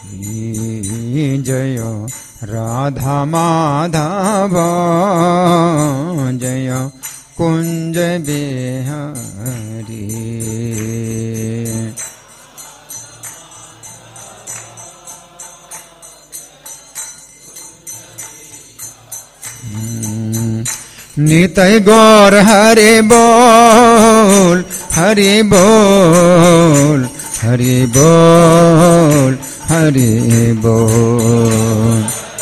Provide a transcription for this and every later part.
जय राधा माधव जय कुंज बिहारी। नितय गौर हरि बोल हरि बोल हरि बोल हरि बोल।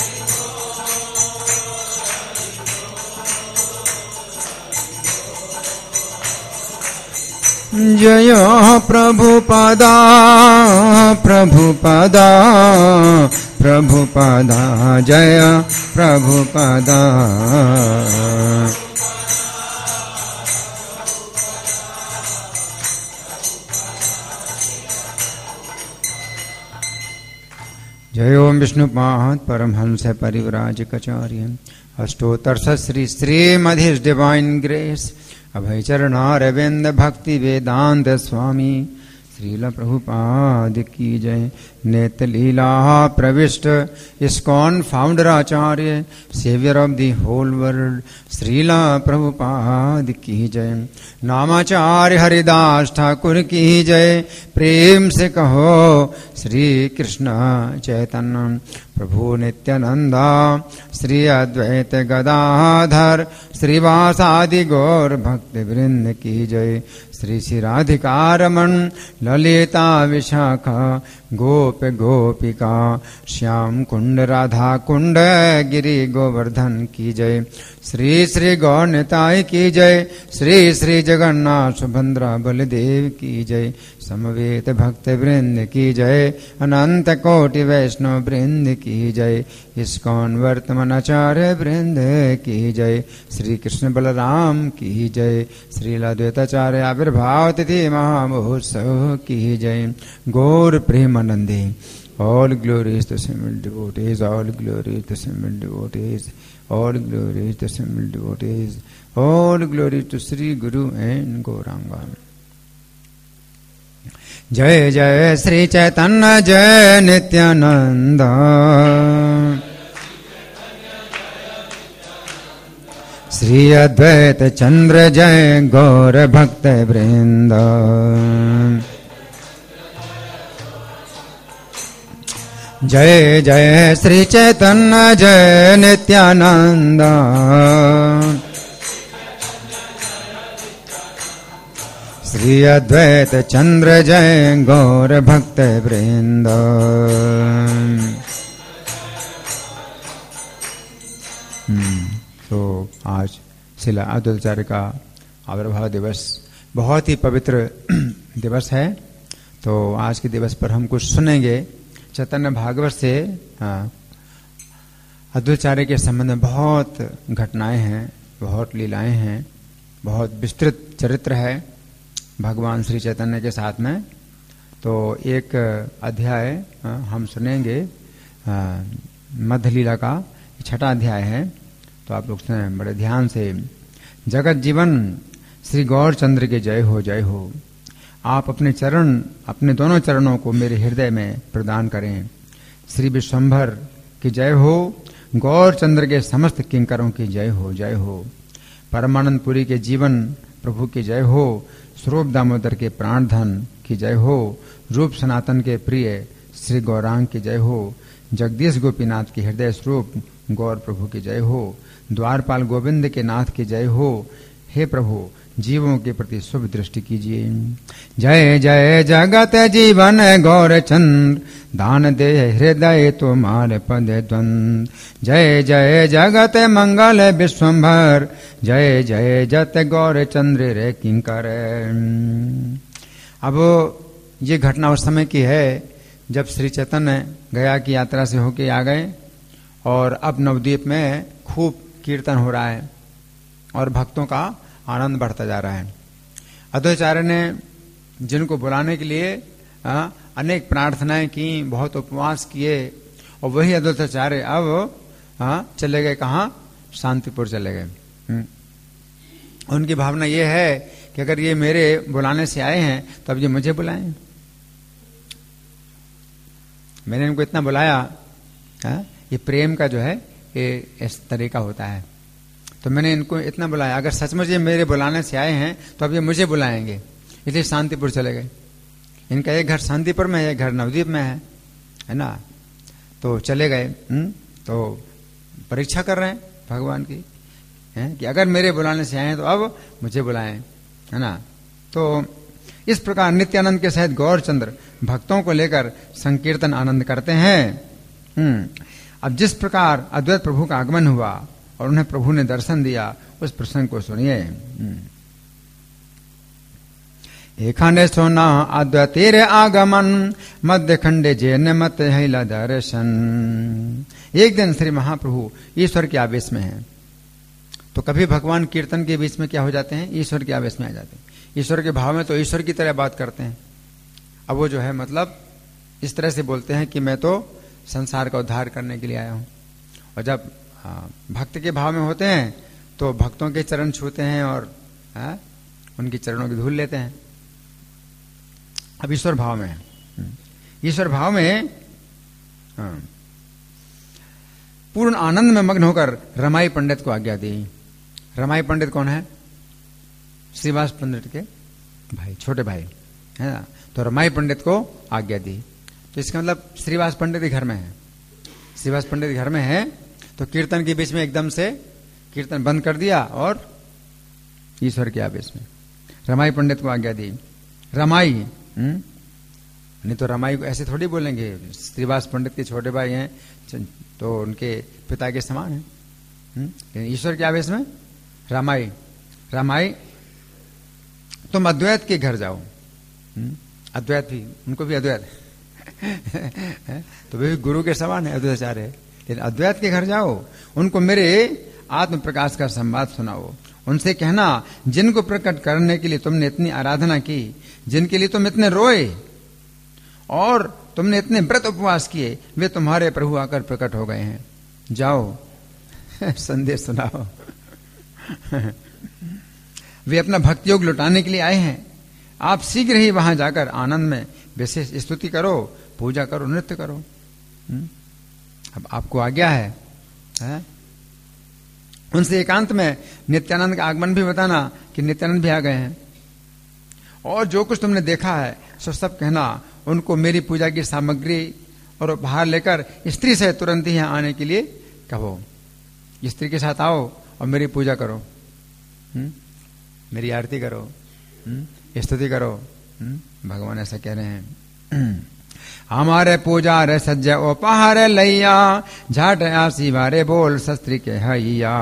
जय प्रभुपदा प्रभुपदा प्रभुपदा जय प्रभुपदा। जय ओम विष्णुपाद परमहंस परिव्राजकाचार्य अष्टोत्तर श्री श्रीमद् डिवाइन ग्रेस अभय चरणारविंद भक्ति वेदांत स्वामी श्रील प्रभुपाद की जय। नेत्र लीला प्रविष्ट इस्कॉन फाउंडर आचार्य saviour of the whole world Srila Prabhupada की जय। नामाचार्य हरिदास ठाकुर की जय। प्रेम से कहो श्री कृष्ण चैतन्य प्रभु नित्यानंदा श्री अद्वैत गदाधर श्रीवासादि गौर भक्त वृंद की जय। श्री श्री राधिका रमण ललिता विशाखा गोप गोपिका श्याम कुंड राधा कुंड गिरि गोवर्धन की जय। श्री श्री गौर निताय की जय। श्री श्री जगन्नाथ सुभद्रा बलदेव की जय। समवेत भक्त वृंद की जय। अनंत कोटि वैष्णव वृंद की जय। इस्कॉन वर्तमान आचार्य वृंद की जय। श्री कृष्ण बलराम की जय। श्रीलाद्वैताचार्य आविर्भाव तिथि महामहोत्सव की जय। गौर प्रेमानंदे all glories to simple devotees, all glories to simple devotees, all glories to simple devotees, all glories to Sri Guru and Gauranga। जय जय श्री चैतन्य जय नित्यानंद श्री अद्वैत चंद्र जय गौर भक्त वृंद। जय जय श्री चैतन्य जय नित्यानंद श्री अद्वैत चंद्र जय गौर भक्त वृंद। तो आज शिला अद्वैताचार्य का आविर्भाव दिवस बहुत ही पवित्र दिवस है। तो आज के दिवस पर हम कुछ सुनेंगे चैतन्य भागवत से। अद्वैताचार्य के संबंध में बहुत घटनाएं हैं, बहुत लीलाएं हैं, बहुत विस्तृत चरित्र है भगवान श्री चैतन्य के साथ में। तो एक अध्याय हम सुनेंगे मध्य लीला का, छठा अध्याय है। तो आप लोग सुने बड़े ध्यान से। जगत जीवन श्री गौर चंद्र के जय हो जय हो। आप अपने चरण, अपने दोनों चरणों को मेरे हृदय में प्रदान करें। श्री विश्वंभर की जय हो। गौर चंद्र के समस्त किंकरों की जय हो जय हो। परमानंद पुरी के जीवन प्रभु की जय हो। स्वरूप दामोदर के प्राणधन की जय हो। रूप सनातन के प्रिय श्री गौरांग की जय हो। जगदीश गोपीनाथ के हृदय स्वरूप गौर प्रभु की जय हो। द्वारपाल गोविंद के नाथ की जय हो। हे प्रभु जीवों के प्रति शुभ दृष्टि कीजिए। जय जय जगत जीवन गौर चंद्र दान दे हृदय तुम्हारे पद द्वंद। जय जय जगत मंगल विश्वंभर जय जय जत गौर चंद्र रे किंकर। अब ये घटना उस समय की है जब श्री चैतन्य गया की यात्रा से होके आ गए और अब नवद्वीप में खूब कीर्तन हो रहा है और भक्तों का आनंद बढ़ता जा रहा है। अद्वैताचार्य ने जिनको बुलाने के लिए अनेक प्रार्थनाएं की, बहुत उपवास किए, और वही अद्वैताचार्य अब चले गए कहाँ? शांतिपुर चले गए। उनकी भावना ये है कि अगर ये मेरे बुलाने से आए हैं तो अब ये मुझे बुलाएं। मैंने इनको इतना बुलाया, ये प्रेम का जो है ये इस तरीका होता है। तो मैंने इनको इतना बुलाया, अगर सचमुच ये मेरे बुलाने से आए हैं तो अब ये मुझे बुलाएंगे, इसलिए शांतिपुर चले गए। इनका एक घर शांतिपुर में है, एक घर नवद्वीप में है ना। तो चले गए, तो परीक्षा कर रहे हैं भगवान की, कि अगर मेरे बुलाने से आए हैं तो अब मुझे बुलाएं, है ना। तो इस प्रकार नित्यानंद के सहित गौरचंद्र भक्तों को लेकर संकीर्तन आनंद करते हैं। अब जिस प्रकार अद्वैत प्रभु का आगमन हुआ और उन्हें प्रभु ने दर्शन दिया, उस प्रसंग को सुनिए। एखंडे सोना अद्वैतेर आगमन, मध्य खंडे जैन मत हिला दर्शन। एक दिन श्री महाप्रभु ईश्वर के आवेश में हैं। तो कभी भगवान कीर्तन के बीच में क्या हो जाते हैं, ईश्वर के आवेश में आ जाते हैं। ईश्वर के भाव में तो ईश्वर की तरह बात करते हैं। अब वो जो है मतलब इस तरह से बोलते हैं कि मैं तो संसार का उद्धार करने के लिए आया हूं। और जब भक्त के भाव में होते हैं तो भक्तों के चरण छूते हैं और उनकी चरणों की धूल लेते हैं। अब ईश्वर भाव में है। ईश्वर भाव में पूर्ण आनंद में मग्न होकर रमाई पंडित को आज्ञा दी। रमाई पंडित कौन है? श्रीवास पंडित के भाई, छोटे भाई, है ना। तो रमाई पंडित को आज्ञा दी। तो इसका मतलब श्रीवास पंडित घर में है। श्रीवास पंडित घर में है तो कीर्तन के बीच में एकदम से कीर्तन बंद कर दिया और ईश्वर के आवेश में रमाई पंडित को आज्ञा दी। रमाई नहीं तो रमाई को ऐसे थोड़ी बोलेंगे। श्रीवास पंडित के छोटे भाई हैं तो उनके पिता के समान है। ईश्वर के आवेश में रमाई, रमाई तुम अद्वैत के घर जाओ। अद्वैत भी, उनको भी अद्वैत तो वे भी गुरु के समान है, अद्वैताचार्य है। लेकिन अद्वैत के घर जाओ, उनको मेरे आत्म प्रकाश का संवाद सुनाओ। उनसे कहना जिनको प्रकट करने के लिए तुमने इतनी आराधना की, जिनके लिए तुम इतने रोए और तुमने इतने व्रत उपवास किए, वे तुम्हारे प्रभु आकर प्रकट हो गए हैं। जाओ संदेश सुनाओ। वे अपना भक्ति योग लुटाने के लिए आए हैं। आप शीघ्र ही वहां जाकर आनंद में विशेष स्तुति करो, पूजा करो, नृत्य करो। अब आपको आज्ञा है? उनसे एकांत में नित्यानंद का आगमन भी बताना कि नित्यानंद भी आ गए हैं। और जो कुछ तुमने देखा है सो सब कहना। उनको मेरी पूजा की सामग्री और उपहार लेकर स्त्री से तुरंत ही यहां आने के लिए कहो। स्त्री के साथ आओ और मेरी पूजा करो, मेरी आरती करो, स्तुति करो। भगवान ऐसा कह रहे हैं। हमारे पूजा रे सज्जा उपहार लैया, झाट आसी बारे बोल शस्त्री के हैया।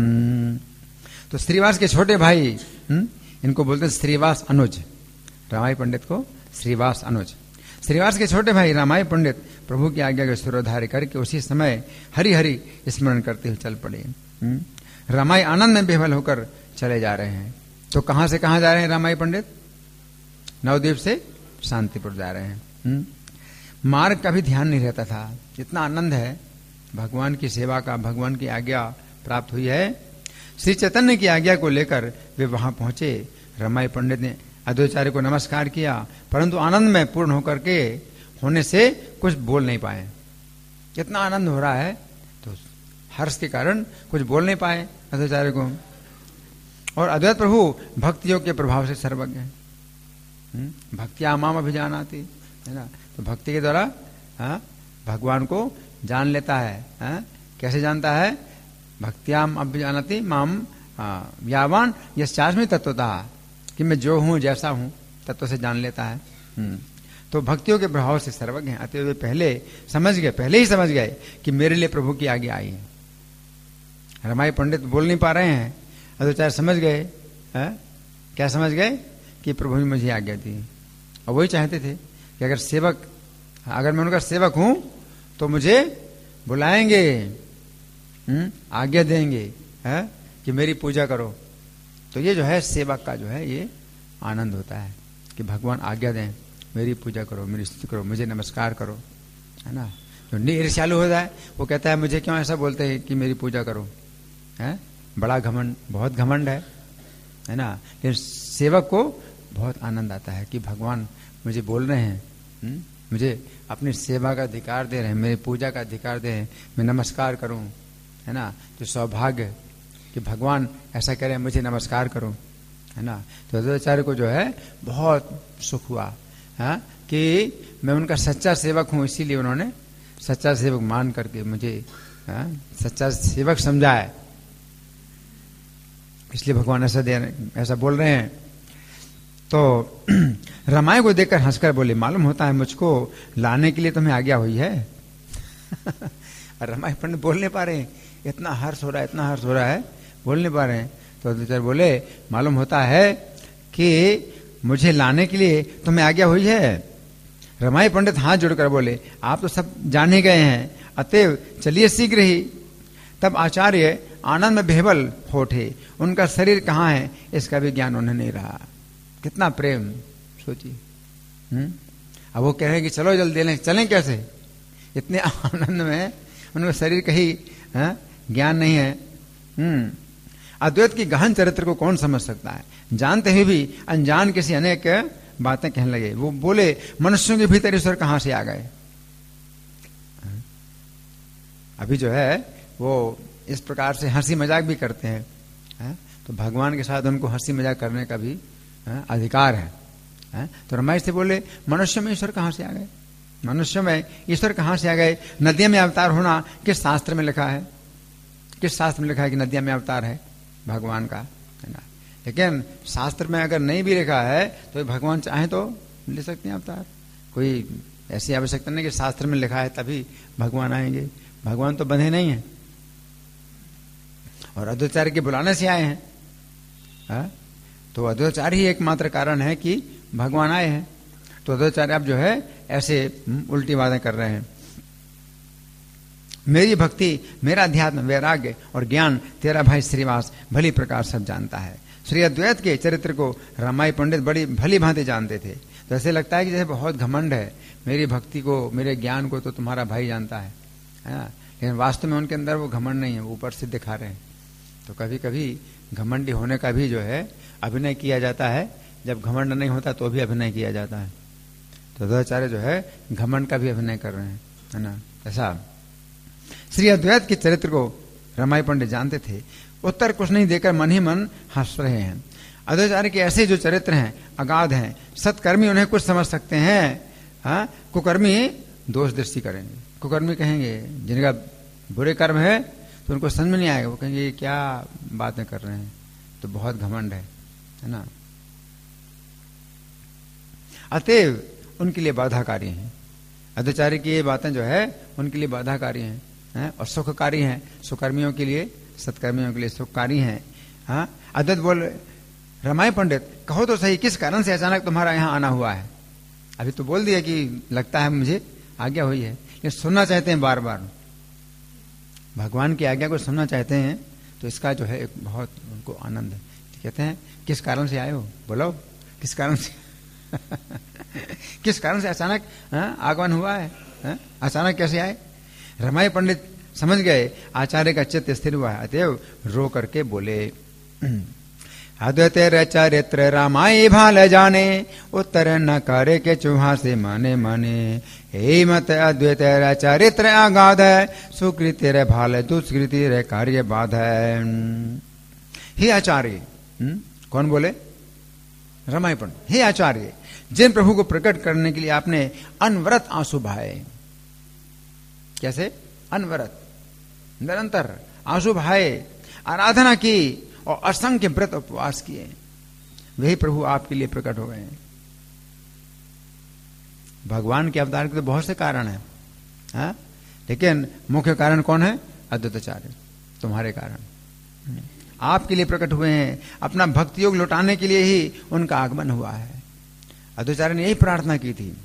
तो श्रीवास के छोटे भाई, इनको बोलते हैं श्रीवास अनुज। रामाई पंडित को श्रीवास अनुज। श्रीवास के छोटे भाई रामाई पंडित प्रभु की आज्ञा के सुरोधार्य करके उसी समय हरि हरि स्मरण करते हुए चल पड़े। रामाई आनंद में बेहल होकर चले जा रहे हैं। तो कहां से कहां जा रहे हैं रामाई पंडित? नवद्वीप से शांतिपुर जा रहे हैं। मार्ग का भी ध्यान नहीं रहता था। इतना आनंद है भगवान की सेवा का, भगवान की आज्ञा प्राप्त हुई है। श्री चैतन्य की आज्ञा को लेकर वे वहां पहुंचे। रमाई पंडित ने अद्वैताचार्य को नमस्कार किया, परंतु आनंद में पूर्ण होकर के होने से कुछ बोल नहीं पाए। इतना आनंद हो रहा है तो हर्ष के कारण कुछ बोल नहीं पाए अद्वैताचार्य को। और अद्वैत प्रभु भक्ति योग के प्रभाव से सर्वज्ञ है। भक्तिया माम अभिजानाति, है ना। तो भक्ति के द्वारा भगवान को जान लेता है। कैसे जानता है? भक्त्याम अभिजानाति माम यावान यस्यास्मि तत्वतः, कि मैं जो हूं जैसा हूं तत्व से जान लेता है। तो भक्तियों के प्रभाव से सर्वज्ञ है। अतः वे पहले ही समझ गए कि मेरे लिए प्रभु की आज्ञा आई है। रमाई पंडित बोल नहीं पा रहे हैं, अद्वैताचार्य समझ गए। क्या समझ गए? कि प्रभु ने मुझे आज्ञा दी। और वही चाहते थे कि अगर मैं उनका सेवक हूं तो मुझे बुलाएंगे, आज्ञा देंगे कि मेरी पूजा करो। तो ये जो है सेवक का जो है ये आनंद होता है कि भगवान आज्ञा दें, मेरी पूजा करो, मेरी स्तुति करो, मुझे नमस्कार करो, है ना। जो ईर्ष्यालु होता है वो कहता है मुझे क्यों ऐसा बोलते हैं कि मेरी पूजा करो, है। बड़ा घमंड, बहुत घमंड है ना। लेकिन सेवक को बहुत आनंद आता है कि भगवान मुझे बोल रहे हैं मुझे अपनी सेवा का अधिकार दे रहे हैं, मेरी पूजा का अधिकार दे रहे हैं, मैं नमस्कार करूं, है ना। तो सौभाग्य कि भगवान ऐसा कह रहे हैं, मुझे नमस्कार करो, है ना। तो अद्वैताचार्य को जो है बहुत सुख हुआ, है कि मैं उनका सच्चा सेवक हूं, इसीलिए उन्होंने सच्चा सेवक मान करके मुझे सच्चा सेवक समझा है, इसलिए भगवान ऐसा बोल रहे हैं। तो रमाई को देखकर हंसकर बोले, मालूम होता है मुझको लाने के लिए तुम्हें आज्ञा हुई है। रमाई पंडित बोल नहीं पा रहे हैं, इतना हर्ष हो रहा है, इतना हर्ष हो रहा है, बोल नहीं पा रहे हैं। तो अद्वैताचार्य बोले, मालूम होता है कि मुझे लाने के लिए तुम्हें आज्ञा हुई है। रमाई पंडित हाथ जोड़कर बोले, आप तो सब जान ही गए हैं, अतएव चलिए शीघ्र ही। तब आचार्य आनंद में बेहबल हो उठे, उनका शरीर कहाँ है इसका भी ज्ञान उन्हें नहीं रहा। कितना प्रेम सोचिए। अब वो कह रहे हैं कि चलो जल्दी लें, चलें कैसे, इतने आनंद में उनका शरीर कहीं ज्ञान नहीं है। अद्वैत की गहन चरित्र को कौन समझ सकता है, जानते हुए भी अनजान किसी अनेक बातें कहने लगे। वो बोले, मनुष्यों के भीतर ईश्वर कहां से आ गए। अभी जो है वो इस प्रकार से हंसी मजाक भी करते हैं, तो भगवान के साथ उनको हंसी मजाक करने का भी अधिकार है। तो रमाई से बोले, मनुष्य में ईश्वर कहां से आ गए, मनुष्य में ईश्वर कहां से आ गए। नदियों में अवतार होना किस शास्त्र में लिखा है, किस शास्त्र में लिखा है कि नदियों में अवतार है भगवान का, है ना। लेकिन शास्त्र में अगर नहीं भी लिखा है तो भगवान चाहे तो ले सकते हैं अवतार, कोई ऐसी आवश्यकता नहीं कि शास्त्र में लिखा है तभी भगवान आएंगे। भगवान तो बंधे नहीं है और अद्वैताचार्य के बुलाने से आए हैं। तो अद्वैताचार्य ही एकमात्र कारण है कि भगवान आए हैं। तो अद्वैताचार्य अब जो है ऐसे उल्टी बातें कर रहे हैं। मेरी भक्ति, मेरा अध्यात्म, वैराग्य और ज्ञान तेरा भाई श्रीवास भली प्रकार सब जानता है। श्री अद्वैत के चरित्र को रमाई पंडित बड़ी भली भांति जानते थे। तो ऐसे लगता है कि जैसे बहुत घमंड है, मेरी भक्ति को, मेरे ज्ञान को तो तुम्हारा भाई जानता है ना। लेकिन वास्तव में उनके अंदर वो घमंड नहीं है, वो ऊपर से दिखा रहे हैं। तो कभी कभी घमंडी होने का भी जो है अभिनय किया जाता है, जब घमंड नहीं होता तो भी अभिनय किया जाता है। तो अद्वैताचार्य जो है घमंड का भी अभिनय कर रहे हैं, है ना। ऐसा श्री अद्वैत के चरित्र को रमाई पंडित जानते थे। उत्तर कुछ नहीं देकर मन ही मन हंस रहे हैं। अद्वैताचार्य के ऐसे जो चरित्र हैं अगाध हैं, सत्कर्मी उन्हें कुछ समझ सकते हैं, कुकर्मी दोष दृष्टि करेंगे। कुकर्मी कहेंगे, जिनका बुरे कर्म है तो उनको समझ में नहीं आएगा, वो कहेंगे क्या बातें कर रहे हैं, तो बहुत घमंड है ना। अतएव उनके लिए बाधाकारी हैं। अद्वैताचार्य की ये बातें जो है उनके लिए बाधाकारी हैं और सुखकारी हैं। सुकर्मियों के लिए, सत्कर्मियों के लिए सुखकारी हैं। अद्वैत बोल, रमाई पंडित कहो तो सही, किस कारण से अचानक तुम्हारा यहाँ आना हुआ है। अभी तो बोल दिया कि लगता है मुझे आज्ञा हुई है, लेकिन सुनना चाहते हैं बार बार, भगवान की आज्ञा को सुनना चाहते हैं। तो इसका जो है एक बहुत उनको आनंद है। कहते हैं किस कारण से आए हो, बोलो किस कारण से किस कारण से अचानक आगमन हुआ है, अचानक कैसे आए। रमाई पंडित समझ गए आचार्य का चित्त स्थिर हुआ है, अतएव रो करके बोले, अद्वैत चरित्र रामाई भाल जाने, उत्तर न करे के चूहा से माने माने। हे मत अद्वैत चरित्र अगाध है, सुकृति रे भाल दुष्कृति रे कार्य बाध है। हे आचार्य, कौन बोले, रमाई पंडित, हे आचार्य, जिन प्रभु को प्रकट करने के लिए आपने अनवरत आंसू बहाए, कैसे अनवरत, निरंतर आंसू बहाए, आराधना की और असंख्य व्रत उपवास किए, वही प्रभु आपके लिए प्रकट हो गए हैं। भगवान के अवतार के तो बहुत से कारण हैं, लेकिन मुख्य कारण कौन है, अद्वैताचार्य, तुम्हारे कारण आपके लिए प्रकट हुए हैं। अपना भक्ति योग लौटाने के लिए ही उनका आगमन हुआ है। अद्वैताचार्य ने यही प्रार्थना की थी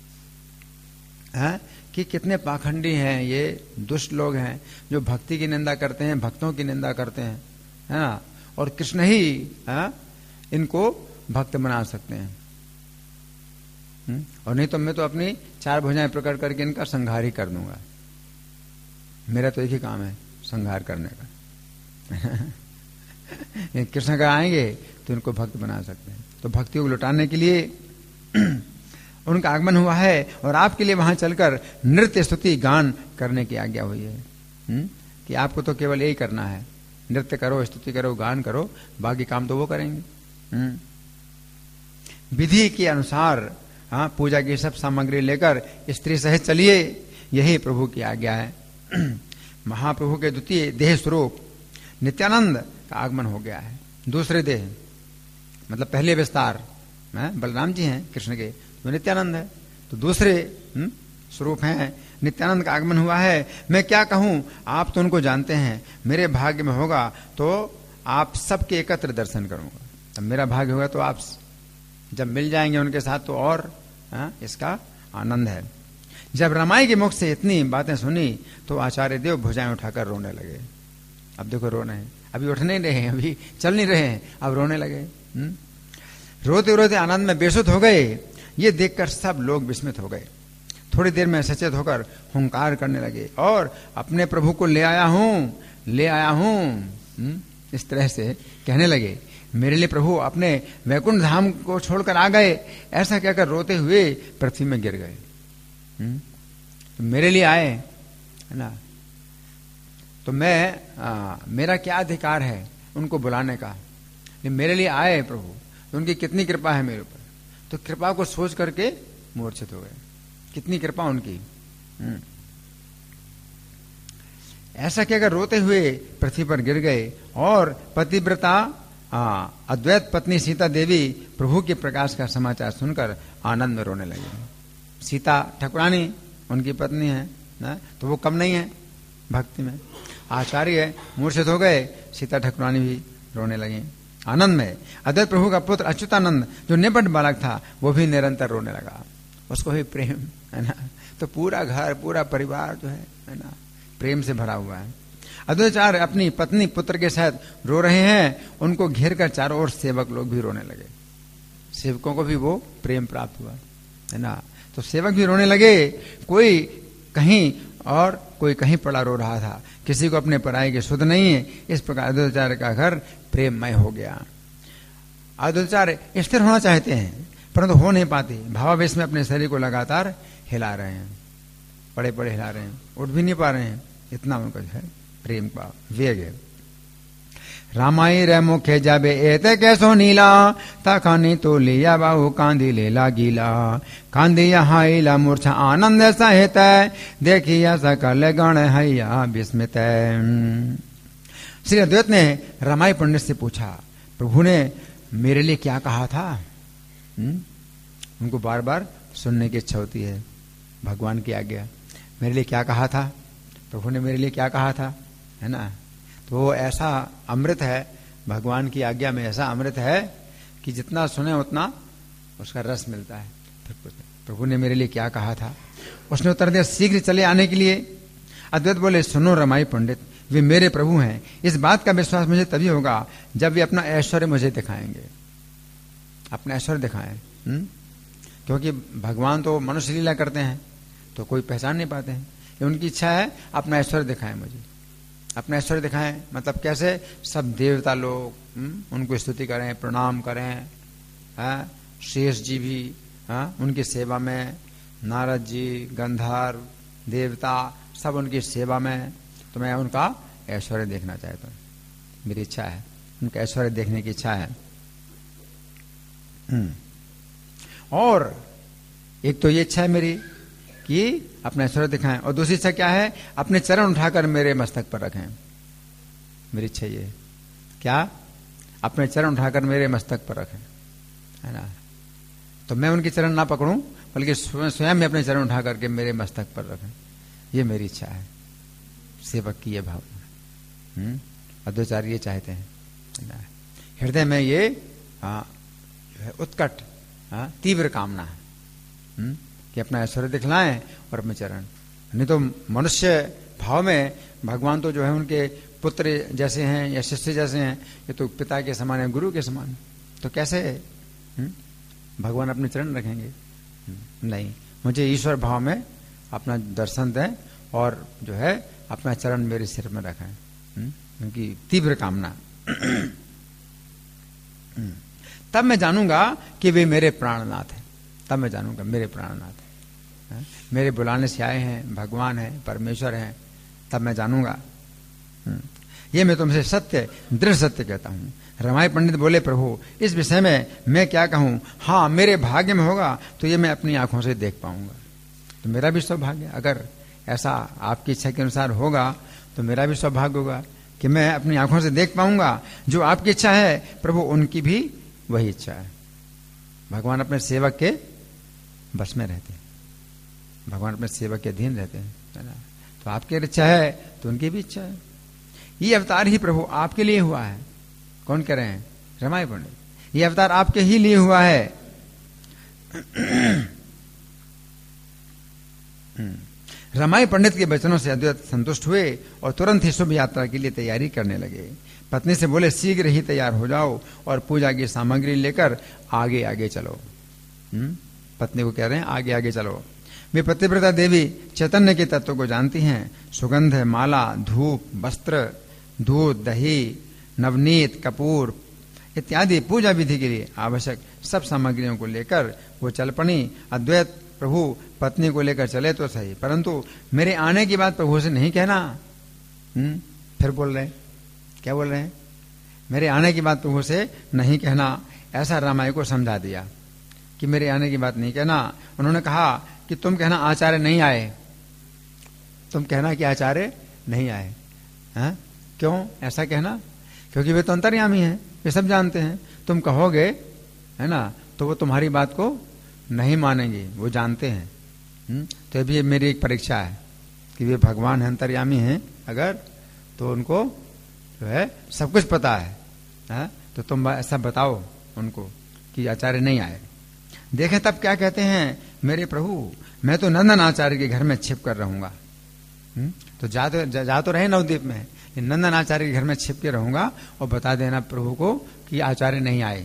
कि कितने पाखंडी हैं ये, दुष्ट लोग हैं जो भक्ति की निंदा करते हैं, भक्तों की निंदा करते हैं, है ना, और कृष्ण ही इनको भक्त बना सकते हैं। और नहीं तो मैं तो अपनी चार भुजाएं प्रकट करके इनका संहार ही कर दूंगा। मेरा तो एक ही काम है, संहार करने का। कृष्ण का आएंगे तो इनको भक्त बना सकते हैं। तो भक्ति को लुटाने के लिए उनका आगमन हुआ है और आपके लिए वहां चलकर नृत्य स्तुति गान करने की आज्ञा हुई है। कि आपको तो केवल यही करना है, नृत्य करो, स्तुति करो, गान करो, बाकी काम तो वो करेंगे। विधि के अनुसार पूजा की सब सामग्री लेकर स्त्री सहित चलिए, यही प्रभु की आज्ञा है। महाप्रभु के द्वितीय देह स्वरूप नित्यानंद का आगमन हो गया है। दूसरे देह मतलब पहले विस्तार बलराम जी हैं कृष्ण के, तो नित्यानंद है। तो दूसरे स्वरूप हैं, नित्यानंद का आगमन हुआ है। मैं क्या कहूं, आप तो उनको जानते हैं, मेरे भाग्य में होगा तो आप सबके एकत्र दर्शन करूंगा। अब मेरा भाग्य होगा तो आप जब मिल जाएंगे उनके साथ तो और इसका आनंद है। जब रमाई के मुख से इतनी बातें सुनी तो आचार्य देव भुजाएं उठाकर रोने लगे। अब देखो रो रहे हैं, अभी उठ नहीं रहे हैं, अभी चल नहीं रहे हैं, अब रोने लगे। रोते रोते आनंद में बेसुध हो गए। ये देखकर सब लोग विस्मित हो गए। थोड़ी देर में सचेत होकर हुंकार करने लगे और अपने प्रभु को ले आया हूं, इस तरह से कहने लगे। मेरे लिए प्रभु अपने वैकुंठ धाम को छोड़कर आ गए, ऐसा कहकर रोते हुए पृथ्वी में गिर गए। तो मेरे लिए आए, है ना, तो मेरा क्या अधिकार है उनको बुलाने का। मेरे लिए आए प्रभु, तो उनकी कितनी कृपा है मेरे ऊपर। तो कृपा को सोच करके मूर्छित हो गए, कितनी कृपा उनकी। ऐसा कहकर रोते हुए पृथ्वी पर गिर गए और पतिव्रता अद्वैत पत्नी सीता देवी प्रभु के प्रकाश का समाचार सुनकर आनंद में रोने लगे। सीता ठाकुरानी उनकी पत्नी है ना, तो वो कम नहीं है भक्ति में। आचार्य मूर्छित हो गए, सीता ठाकुरानी भी रोने लगी आनंद में। अद्वैत प्रभु का पुत्र अच्युतानंद जो निपट बालक था वो भी निरंतर रोने लगा, उसको भी प्रेम, है ना। तो पूरा घर पूरा परिवार जो है ना, प्रेम से भरा हुआ है। अद्वैताचार्य अपनी पत्नी पुत्र के साथ रो रहे हैं, उनको घेर कर चारों ओर सेवक लोग भी रोने लगे। सेवकों को भी वो प्रेम प्राप्त हुआ, है ना। तो सेवक भी रोने लगे, कोई कहीं और कोई कहीं पड़ा रो रहा था, किसी को अपने पराये की सुध नहीं है। इस प्रकार अद्वैताचार्य का घर प्रेममय हो गया। अद्वैताचार्य स्थिर होना चाहते हैं परंतु हो नहीं पाते, भावावेश में अपने शरीर को लगातार हिला रहे हैं, पड़े पड़े हिला रहे हैं, उठ भी नहीं पा रहे हैं, इतना उनका है प्रेम का वेग है। रामाई रे मुखे जाबे एते कैसो नीला, ताकानी तो लिया बाहु कांदी लेला गीला, कांदी हाइला मूर्छा आनंद सहित, देखिया सकल गण हैया विस्मित। श्री अद्वैत ने रामाई पंडित से पूछा, प्रभु ने मेरे लिए क्या कहा था? उनको बार बार सुनने की इच्छा होती है भगवान की आज्ञा। मेरे लिए क्या कहा था प्रभु ने, मेरे लिए क्या कहा था, है ना। तो वो ऐसा अमृत है, भगवान की आज्ञा में ऐसा अमृत है कि जितना सुने उतना उसका रस मिलता है। प्रभु ने मेरे लिए क्या कहा था? उसने उत्तर दिया, शीघ्र चले आने के लिए। अद्वैत बोले, सुनो रमाई पंडित, वे मेरे प्रभु हैं। इस बात का विश्वास मुझे तभी होगा जब वे अपना ऐश्वर्य मुझे दिखाएंगे, अपना ऐश्वर्य दिखाएं। क्योंकि भगवान तो मनुष्य लीला करते हैं तो कोई पहचान नहीं पाते हैं। उनकी इच्छा है अपना ऐश्वर्य दिखाएं मुझे, अपना ऐश्वर्य दिखाएं। मतलब कैसे? सब देवता लोग उनको स्तुति करें, प्रणाम करें, शेष जी भी उनकी सेवा में, नारद जी, गंधर्व, देवता सब उनकी सेवा में। तो मैं उनका ऐश्वर्य देखना चाहता हूँ, मेरी इच्छा है, उनका ऐश्वर्य देखने की इच्छा है। और एक तो ये इच्छा है मेरी कि अपना ऐश्वर्य दिखाएं, और दूसरी इच्छा क्या है? अपने चरण उठाकर मेरे मस्तक पर रखें। मेरी इच्छा ये क्या? अपने चरण उठाकर मेरे मस्तक पर रखें, है ना। तो मैं उनके चरण ना पकड़ूं बल्कि स्वयं में अपने चरण उठा करके मेरे मस्तक पर रखें, ये मेरी इच्छा है। सेवक की ये भावना अद्वैताचार्य ये चाहते हैं, हृदय में ये जो है उत्कट तीव्र कामना है कि अपना ऐश्वर्य दिखलाएं और अपने चरण। नहीं तो मनुष्य भाव में भगवान तो जो है उनके पुत्र जैसे हैं या शिष्य जैसे हैं, ये तो पिता के समान है, गुरु के समान। तो कैसे भगवान अपने चरण रखेंगे? नहीं, मुझे ईश्वर भाव में अपना दर्शन दें और जो है अपना चरण मेरे सिर में रखें, उनकी तीव्र कामना। तब मैं जानूंगा कि वे मेरे प्राणनाथ हैं, तब मैं जानूंगा मेरे प्राणनाथ है, मेरे बुलाने से आए हैं, भगवान है, परमेश्वर है, तब मैं जानूंगा। ये मैं तुमसे सत्य, दृढ़ सत्य कहता हूँ। रमाई पंडित बोले, प्रभु इस विषय में मैं क्या कहूँ? हाँ, मेरे भाग्य में होगा तो ये मैं अपनी आंखों से देख पाऊंगा, तो मेरा भी सौभाग्य। अगर ऐसा आपकी इच्छा के अनुसार होगा तो मेरा भी सौभाग्य होगा कि मैं अपनी आंखों से देख पाऊंगा। जो आपकी इच्छा है प्रभु, उनकी भी वही इच्छा है। भगवान अपने सेवक के बस में रहते हैं, भगवान अपने सेवक के अधीन रहते हैं, है ना। तो आपकी इच्छा है तो उनकी भी इच्छा है। ये अवतार ही प्रभु आपके लिए हुआ है। कौन कह रहे हैं? रमाई पंडित। ये अवतार आपके ही लिए हुआ है। रमाई पंडित के वचनों से अद्वैत संतुष्ट हुए और तुरंत ही शुभ यात्रा के लिए तैयारी करने लगे। पत्नी से बोले, शीघ्र ही तैयार हो जाओ और पूजा की सामग्री लेकर आगे आगे चलो। पत्नी को कह रहे हैं आगे आगे चलो। वे पतिव्रता देवी चैतन्य के तत्व को जानती हैं। सुगंध, माला, धूप, वस्त्र, दूध, दही, नवनीत, कपूर इत्यादि पूजा विधि के लिए आवश्यक सब सामग्रियों को लेकर वो चल पड़ी। अद्वैत प्रभु पत्नी को लेकर चले तो सही, परंतु मेरे आने की बात प्रभु से नहीं कहना। फिर बोल रहे हैं, क्या बोल रहे हैं? मेरे आने की बात प्रभु से नहीं कहना। ऐसा रामाई को समझा दिया कि मेरे आने की बात नहीं कहना। उन्होंने कहा कि तुम कहना आचार्य नहीं आए, तुम कहना कि आचार्य नहीं आए। हैं? क्यों ऐसा कहना? क्योंकि वे तो अंतर्यामी हैं, वे सब जानते हैं। तुम कहोगे, है ना, तो वो तुम्हारी बात को नहीं मानेंगे, वो जानते हैं। तो अभी मेरी एक परीक्षा है कि वे भगवान हैं, अंतर्यामी हैं अगर, तो उनको जो है सब कुछ पता है। तो तुम ऐसा बताओ उनको कि आचार्य नहीं आए। देखें तब क्या कहते हैं, मेरे प्रभु मैं तो नंदन आचार्य के घर में छिप कर रहूंगा। तो जा तो रहे नवद्वीप में, नंदन आचार्य के घर में छिप के रहूंगा और बता देना प्रभु को कि आचार्य नहीं आए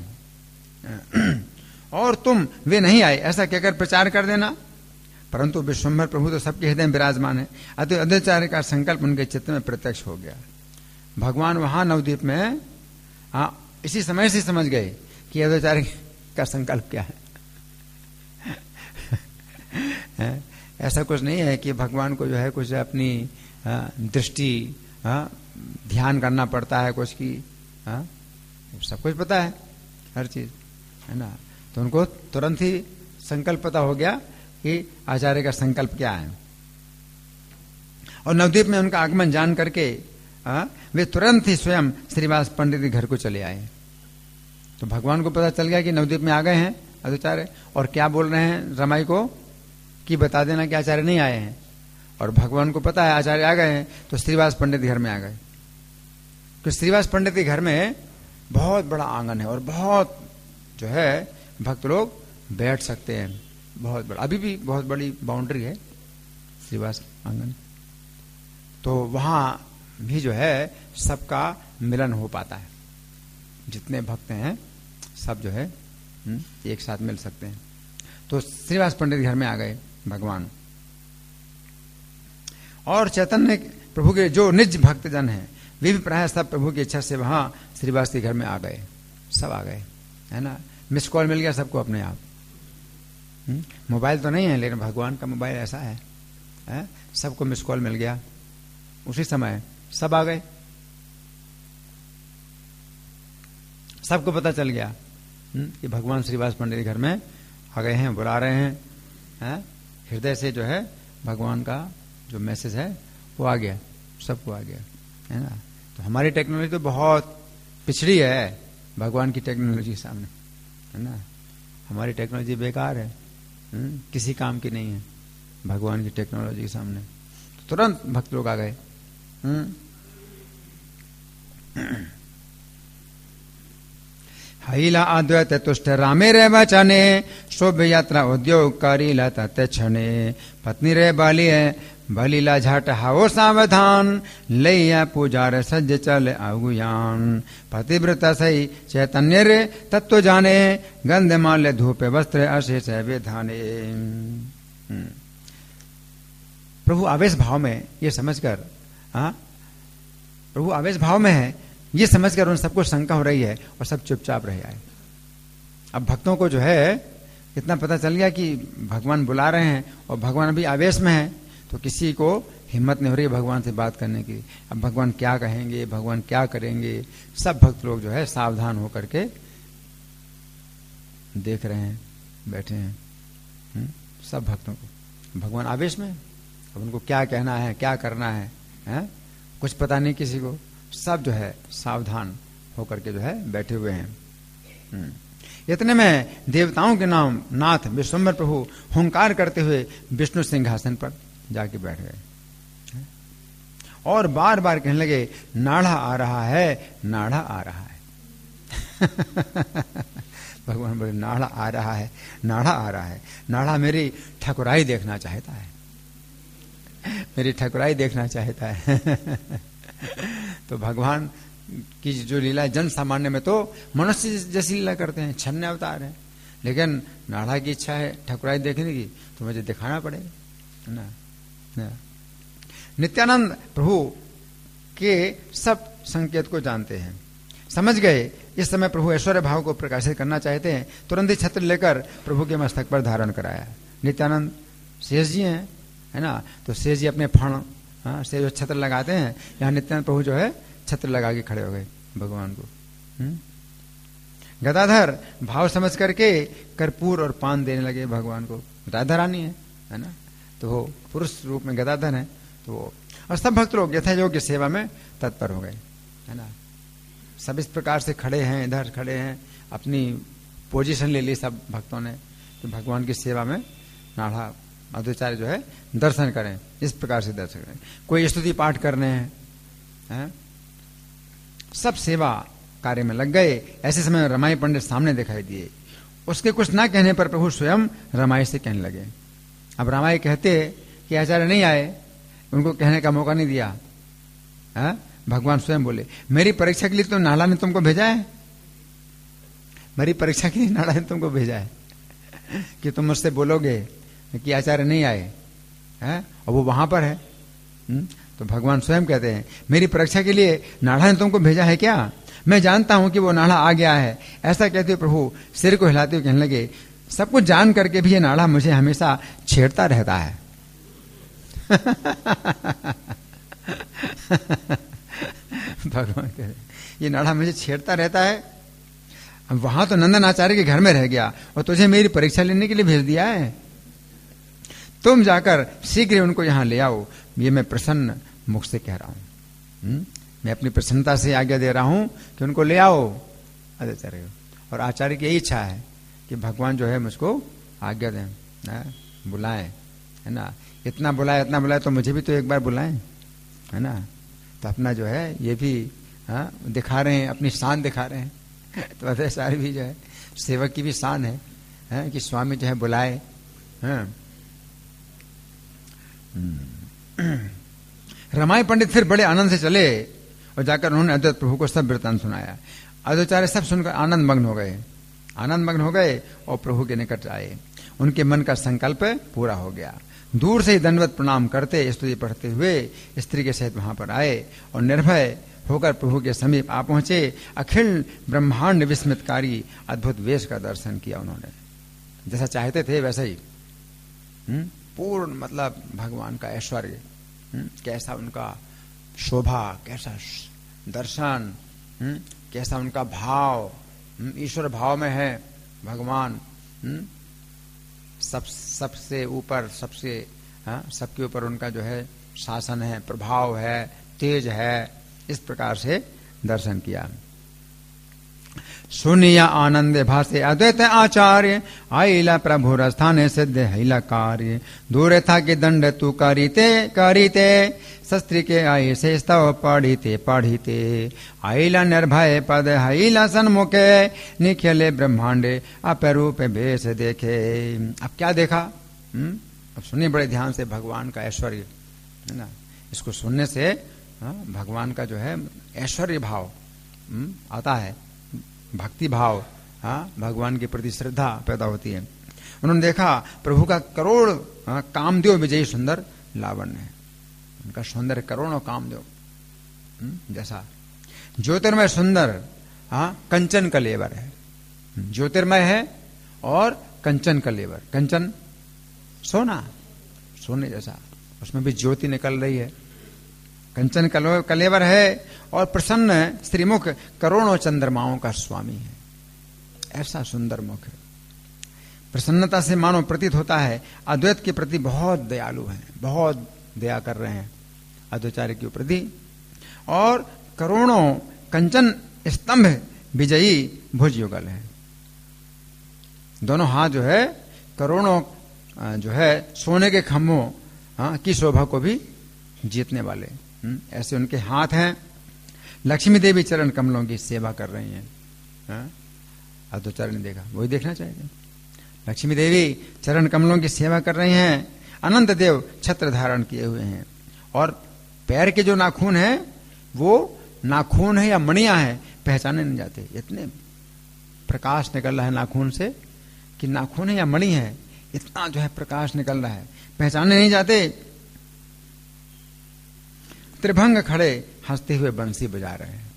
और तुम वे नहीं आए ऐसा कहकर प्रचार कर देना। परंतु विश्वम्भर प्रभु तो सबके हृदय में विराजमान है। अतः अद्वैताचार्य का संकल्प उनके चित्त में प्रत्यक्ष हो गया। भगवान वहां नवद्वीप में इसी समय से समझ गए कि अद्वैताचार्य का संकल्प क्या है। ऐसा कुछ नहीं है कि भगवान को जो है कुछ अपनी दृष्टि ध्यान करना पड़ता है कुछ की, सब कुछ पता है हर चीज, है ना। तो उनको तुरंत ही संकल्प पता हो गया कि आचार्य का संकल्प क्या है। और नवद्वीप में उनका आगमन जान करके वे तुरंत ही स्वयं श्रीवास पंडित के घर को चले आए। तो भगवान को पता चल गया कि नवद्वीप में आ गए हैं आचार्य, और क्या बोल रहे हैं रमाई को कि बता देना कि आचार्य नहीं आए हैं। और भगवान को पता है आचार्य आ गए हैं, तो श्रीवास पंडित घर में आ गए। तो श्रीवास पंडित के घर में बहुत बड़ा आंगन है और बहुत जो है भक्त लोग बैठ सकते हैं, बहुत बड़ा, अभी भी बहुत बड़ी बाउंड्री है श्रीवास आंगन। तो वहां भी जो है सबका मिलन हो पाता है, जितने भक्त हैं सब जो है एक साथ मिल सकते हैं। तो श्रीवास पंडित घर में आ गए भगवान, और चैतन्य प्रभु के जो निज भक्तजन हैं वे भी प्रायः सब प्रभु की इच्छा से वहां श्रीवास के घर में आ गए। सब आ गए, है ना। मिस कॉल मिल गया सबको अपने आप। मोबाइल तो नहीं है, लेकिन भगवान का मोबाइल ऐसा है, सबको मिस कॉल मिल गया उसी समय, सब आ गए, सबको पता चल गया कि भगवान श्रीवास पंडित के घर में आ गए हैं, बुला रहे हैं। हृदय से जो है भगवान का जो मैसेज है वो आ गया, सबको आ गया, है ना। तो हमारी टेक्नोलॉजी तो बहुत पिछड़ी है भगवान की टेक्नोलॉजी के सामने, है ना। हमारी टेक्नोलॉजी बेकार है, किसी काम की नहीं है भगवान की टेक्नोलॉजी के सामने। तो तुरंत भक्त लोग आ गए। हईला अद्वैत तुष्ट रामे रे वचने, शुभ यात्रा उद्योग करीला तत् क्षणे। पत्नी रे बाली है बलीला झट हाओ सावधान, लैया पूजार सज्ज चल अगुयान। पतिव्रता सही चैतन्य रे तत्व जाने, गंध माल्य धूप वस्त्र अशेष विधाने। प्रभु आवेश भाव में ये समझकर, प्रभु आवेश भाव में है ये समझकर उन सबको शंका हो रही है और सब चुपचाप रह आए। अब भक्तों को जो है इतना पता चल गया कि भगवान बुला रहे हैं और भगवान अभी आवेश में है, तो किसी को हिम्मत नहीं हो रही भगवान से बात करने की। अब भगवान क्या कहेंगे, भगवान क्या करेंगे, सब भक्त लोग जो है सावधान होकर के देख रहे हैं, बैठे हैं। सब भक्तों को भगवान आवेश में, अब उनको क्या कहना है, क्या करना है, कुछ पता नहीं किसी को। सब जो है सावधान होकर के जो है बैठे हुए हैं। इतने में देवताओं के नाम नाथ विश्वम्भर प्रभु हुंकार करते हुए विष्णु सिंहासन पर जाके बैठ गए और बार बार कहने लगे, नाढ़ा आ रहा है, नाढ़ा आ रहा है। भगवान बोले, नाढ़ा आ रहा है, नाढ़ा आ रहा है। नाढ़ा मेरी ठकुराई देखना चाहता है, मेरी ठकुराई देखना चाहता है। तो भगवान की जो लीला है, जन सामान्य में तो मनुष्य जैसी लीला करते हैं, छन्ने अवतार है, लेकिन नाढ़ा की इच्छा है ठकुराई देखने की, तो मुझे दिखाना पड़ेगा ना। नित्यानंद प्रभु के सब संकेत को जानते हैं, समझ गए इस समय प्रभु ऐश्वर्य भाव को प्रकाशित करना चाहते हैं। तुरंत ही छत्र लेकर प्रभु के मस्तक पर धारण कराया। नित्यानंद शेष जी हैं, है ना, तो शेष जी अपने फण से जो छत्र लगाते हैं, यहाँ नित्यानंद प्रभु जो है छत्र लगा के खड़े हो गए भगवान को। गदाधर भाव समझ करके कर्पूर और पान देने लगे भगवान को। राधा रानी है ना, तो वो पुरुष रूप में गदाधर है, तो वो और सब भक्त लोग यथा योग्य सेवा में तत्पर हो गए, है ना। सब इस प्रकार से खड़े हैं, इधर खड़े हैं, अपनी पोजीशन ले ली सब भक्तों ने, तो भगवान की सेवा में नाढ़ा अद्वैताचार्य जो है दर्शन करें, इस प्रकार से दर्शन करें। कोई स्तुति पाठ करने हैं, सब सेवा कार्य में लग गए। ऐसे समय में रमाई पंडित सामने दिखाई दिए। उसके कुछ ना कहने पर प्रभु स्वयं रमाई से कहने लगे। अब रमाई कहते कि आचार्य नहीं आए, उनको कहने का मौका नहीं दिया। भगवान स्वयं बोले, मेरी परीक्षा के लिए तो नाला ने तुमको भेजा है, मेरी परीक्षा के लिए नाला ने तुमको भेजा है कि तुम मुझसे बोलोगे कि आचार्य नहीं आए, और वो वहां पर है। तो भगवान स्वयं कहते हैं, मेरी परीक्षा के लिए नाढ़ा ने तुमको भेजा है क्या? मैं जानता हूं कि वो नाढ़ा आ गया है। ऐसा कहते हुए प्रभु सिर को हिलाते हुए कहने लगे, सब कुछ जान करके भी ये नाढ़ा मुझे हमेशा छेड़ता रहता है। भगवान कहते ये नाढ़ा मुझे छेड़ता रहता है। अब वहां तो नंदन आचार्य के घर में रह गया और तुझे मेरी परीक्षा लेने के लिए भेज दिया है। तुम जाकर शीघ्र उनको यहां ले आओ, ये मैं प्रसन्न मुख से कह रहा हूं। मैं अपनी प्रसन्नता से आज्ञा दे रहा हूं कि उनको ले आओ आचार्य। और आचार्य की यही इच्छा है कि भगवान जो है मुझको आज्ञा दें, बुलाएं, है ना। इतना बुलाए तो मुझे भी तो एक बार बुलाएं, है ना। तो अपना जो है ये भी दिखा रहे हैं, अपनी शान दिखा रहे हैं। तो आचार्य भी जो है सेवक की भी शान है कि स्वामी जो है बुलाए। रमाई पंडित फिर बड़े आनंद से चले और जाकर उन्होंने अद्वैत प्रभु को सब वृत्तांत सुनाया। अद्वैताचार्य सब सुनकर आनंद मग्न हो गए और प्रभु के निकट आए। उनके मन का संकल्प पूरा हो गया। दूर से ही दंडवत प्रणाम करते, स्तुति पढ़ते हुए स्त्री के सहित वहां पर आए और निर्भय होकर प्रभु के समीप आ पहुंचे। अखिल ब्रह्मांड विस्मितकारी अद्भुत वेश का दर्शन किया उन्होंने। जैसा चाहते थे वैसा ही पूर्ण, मतलब भगवान का ऐश्वर्य, कैसा उनका शोभा, कैसा दर्शन, कैसा उनका भाव, ईश्वर भाव में है भगवान। सबसे ऊपर, सबके ऊपर उनका जो है शासन है, प्रभाव है, तेज है। इस प्रकार से दर्शन किया। सुनिया आनंद भाषे अद्वैत आचार्य, आइला प्रभु स्थाने सिद्ध हिला कार्य। दूर था कि दंड तू करीते, शस्त्री के आई से स्तव पढ़ीते। आइला निर्भय पद हिला सन्मुखे, निखिले ब्रह्मांडे अपरूप भेष देखे। अब क्या देखा? अब सुनिए बड़े ध्यान से भगवान का ऐश्वर्य, है ना। इसको सुनने से भगवान का जो है ऐश्वर्य भाव आता है, भक्ति भाव, भगवान के प्रति श्रद्धा पैदा होती है। उन्होंने देखा प्रभु का करोड़ कामदेव विजयी सुंदर लावण्य है। उनका सौंदर्य करोड़ों कामदेव जैसा। ज्योतिर्मय सुंदर कंचन कलेवर है, ज्योतिर्मय है और कंचन कलेवर, कंचन सोना, सोने जैसा, उसमें भी ज्योति निकल रही है। कंचन कलेवर है और प्रसन्न श्रीमुख करोड़ों चंद्रमाओं का स्वामी है। ऐसा सुंदर मुख है, प्रसन्नता से मानो प्रतीत होता है अद्वैत के प्रति बहुत दयालु हैं, बहुत दया कर रहे हैं अद्वैताचार्य के प्रति। और करोड़ों कंचन स्तंभ विजयी भुज युगल है, दोनों हाथ जो है करोड़ों जो है सोने के खंभों की शोभा को भी जीतने वाले, ऐसे उनके हाथ हैं। लक्ष्मी देवी चरण कमलों की सेवा कर रही हैं। अद्वैताचार्य ने देखा, वही देखना चाहिए। लक्ष्मी देवी चरण कमलों की सेवा कर रही हैं। अनंत देव छत्र धारण किए हुए हैं और पैर के जो नाखून हैं वो नाखून है या मणियां हैं पहचाने नहीं जाते, इतने प्रकाश निकल रहा है नाखून से कि नाखून है या मणि है, इतना जो है प्रकाश निकल रहा है, पहचाने नहीं जाते। त्रिभंग खड़े हंसते हुए बंसी बजा रहे हैं।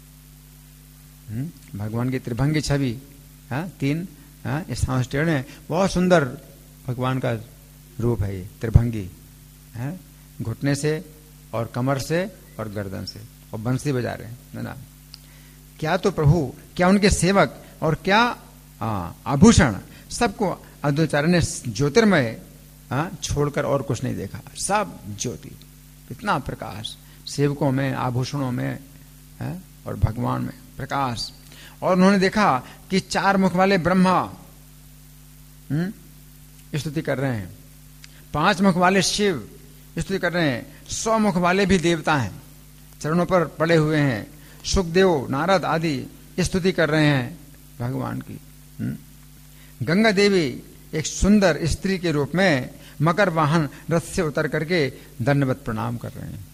भगवान की त्रिभंगी छवि, तीन स्थान टेढ़ है, बहुत सुंदर भगवान का रूप है ये त्रिभंगी, घुटने से और कमर से और गर्दन से, और बंसी बजा रहे हैं ना। क्या तो प्रभु, क्या उनके सेवक और क्या आभूषण, सबको अद्वैताचार्य ने ज्योतिर्मय छोड़कर और कुछ नहीं देखा, सब ज्योति, इतना प्रकाश सेवकों में, आभूषणों में और भगवान में प्रकाश। और उन्होंने देखा कि 4 मुख वाले ब्रह्मा स्तुति कर रहे हैं, 5 मुख वाले शिव स्तुति कर रहे हैं, 100 मुख वाले भी देवता हैं चरणों पर पड़े हुए हैं, सुखदेव नारद आदि स्तुति कर रहे हैं भगवान की। गंगा देवी एक सुंदर स्त्री के रूप में मकर वाहन रथ से उतर करके दंडवत प्रणाम कर रहे हैं।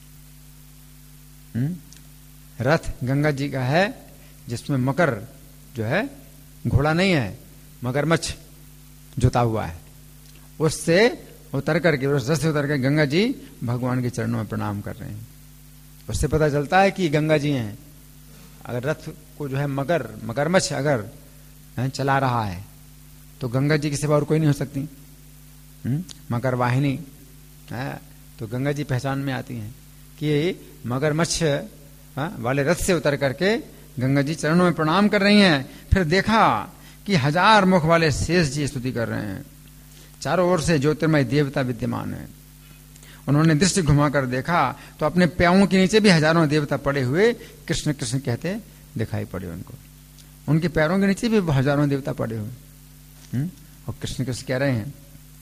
रथ गंगा जी का है जिसमें मकर जो है घोड़ा नहीं है, मगरमच्छ जुता हुआ है, उससे उतर करके, उस रथ से उतर कर गंगा जी भगवान के चरणों में प्रणाम कर रहे हैं। उससे पता चलता है कि गंगा जी हैं। अगर रथ को जो है मगरमच्छ अगर चला रहा है तो गंगा जी की सेवा और कोई नहीं हो सकती। मकर वाहिनी तो गंगा जी पहचान में आती हैं कि मगरमच्छ वाले रथ से उतर करके गंगा जी चरणों में प्रणाम कर रही हैं। फिर देखा कि 1000 मुख वाले शेष जी स्तुति कर रहे हैं, चारों ओर से ज्योतिर्मय देवता विद्यमान है। उन्होंने दृष्टि घुमाकर देखा तो अपने पैरों के नीचे भी हजारों देवता पड़े हुए कृष्ण कृष्ण कहते दिखाई पड़े उनको, उनके पैरों के नीचे भी हजारों देवता पड़े हुए और कृष्ण कृष्ण कह रहे हैं।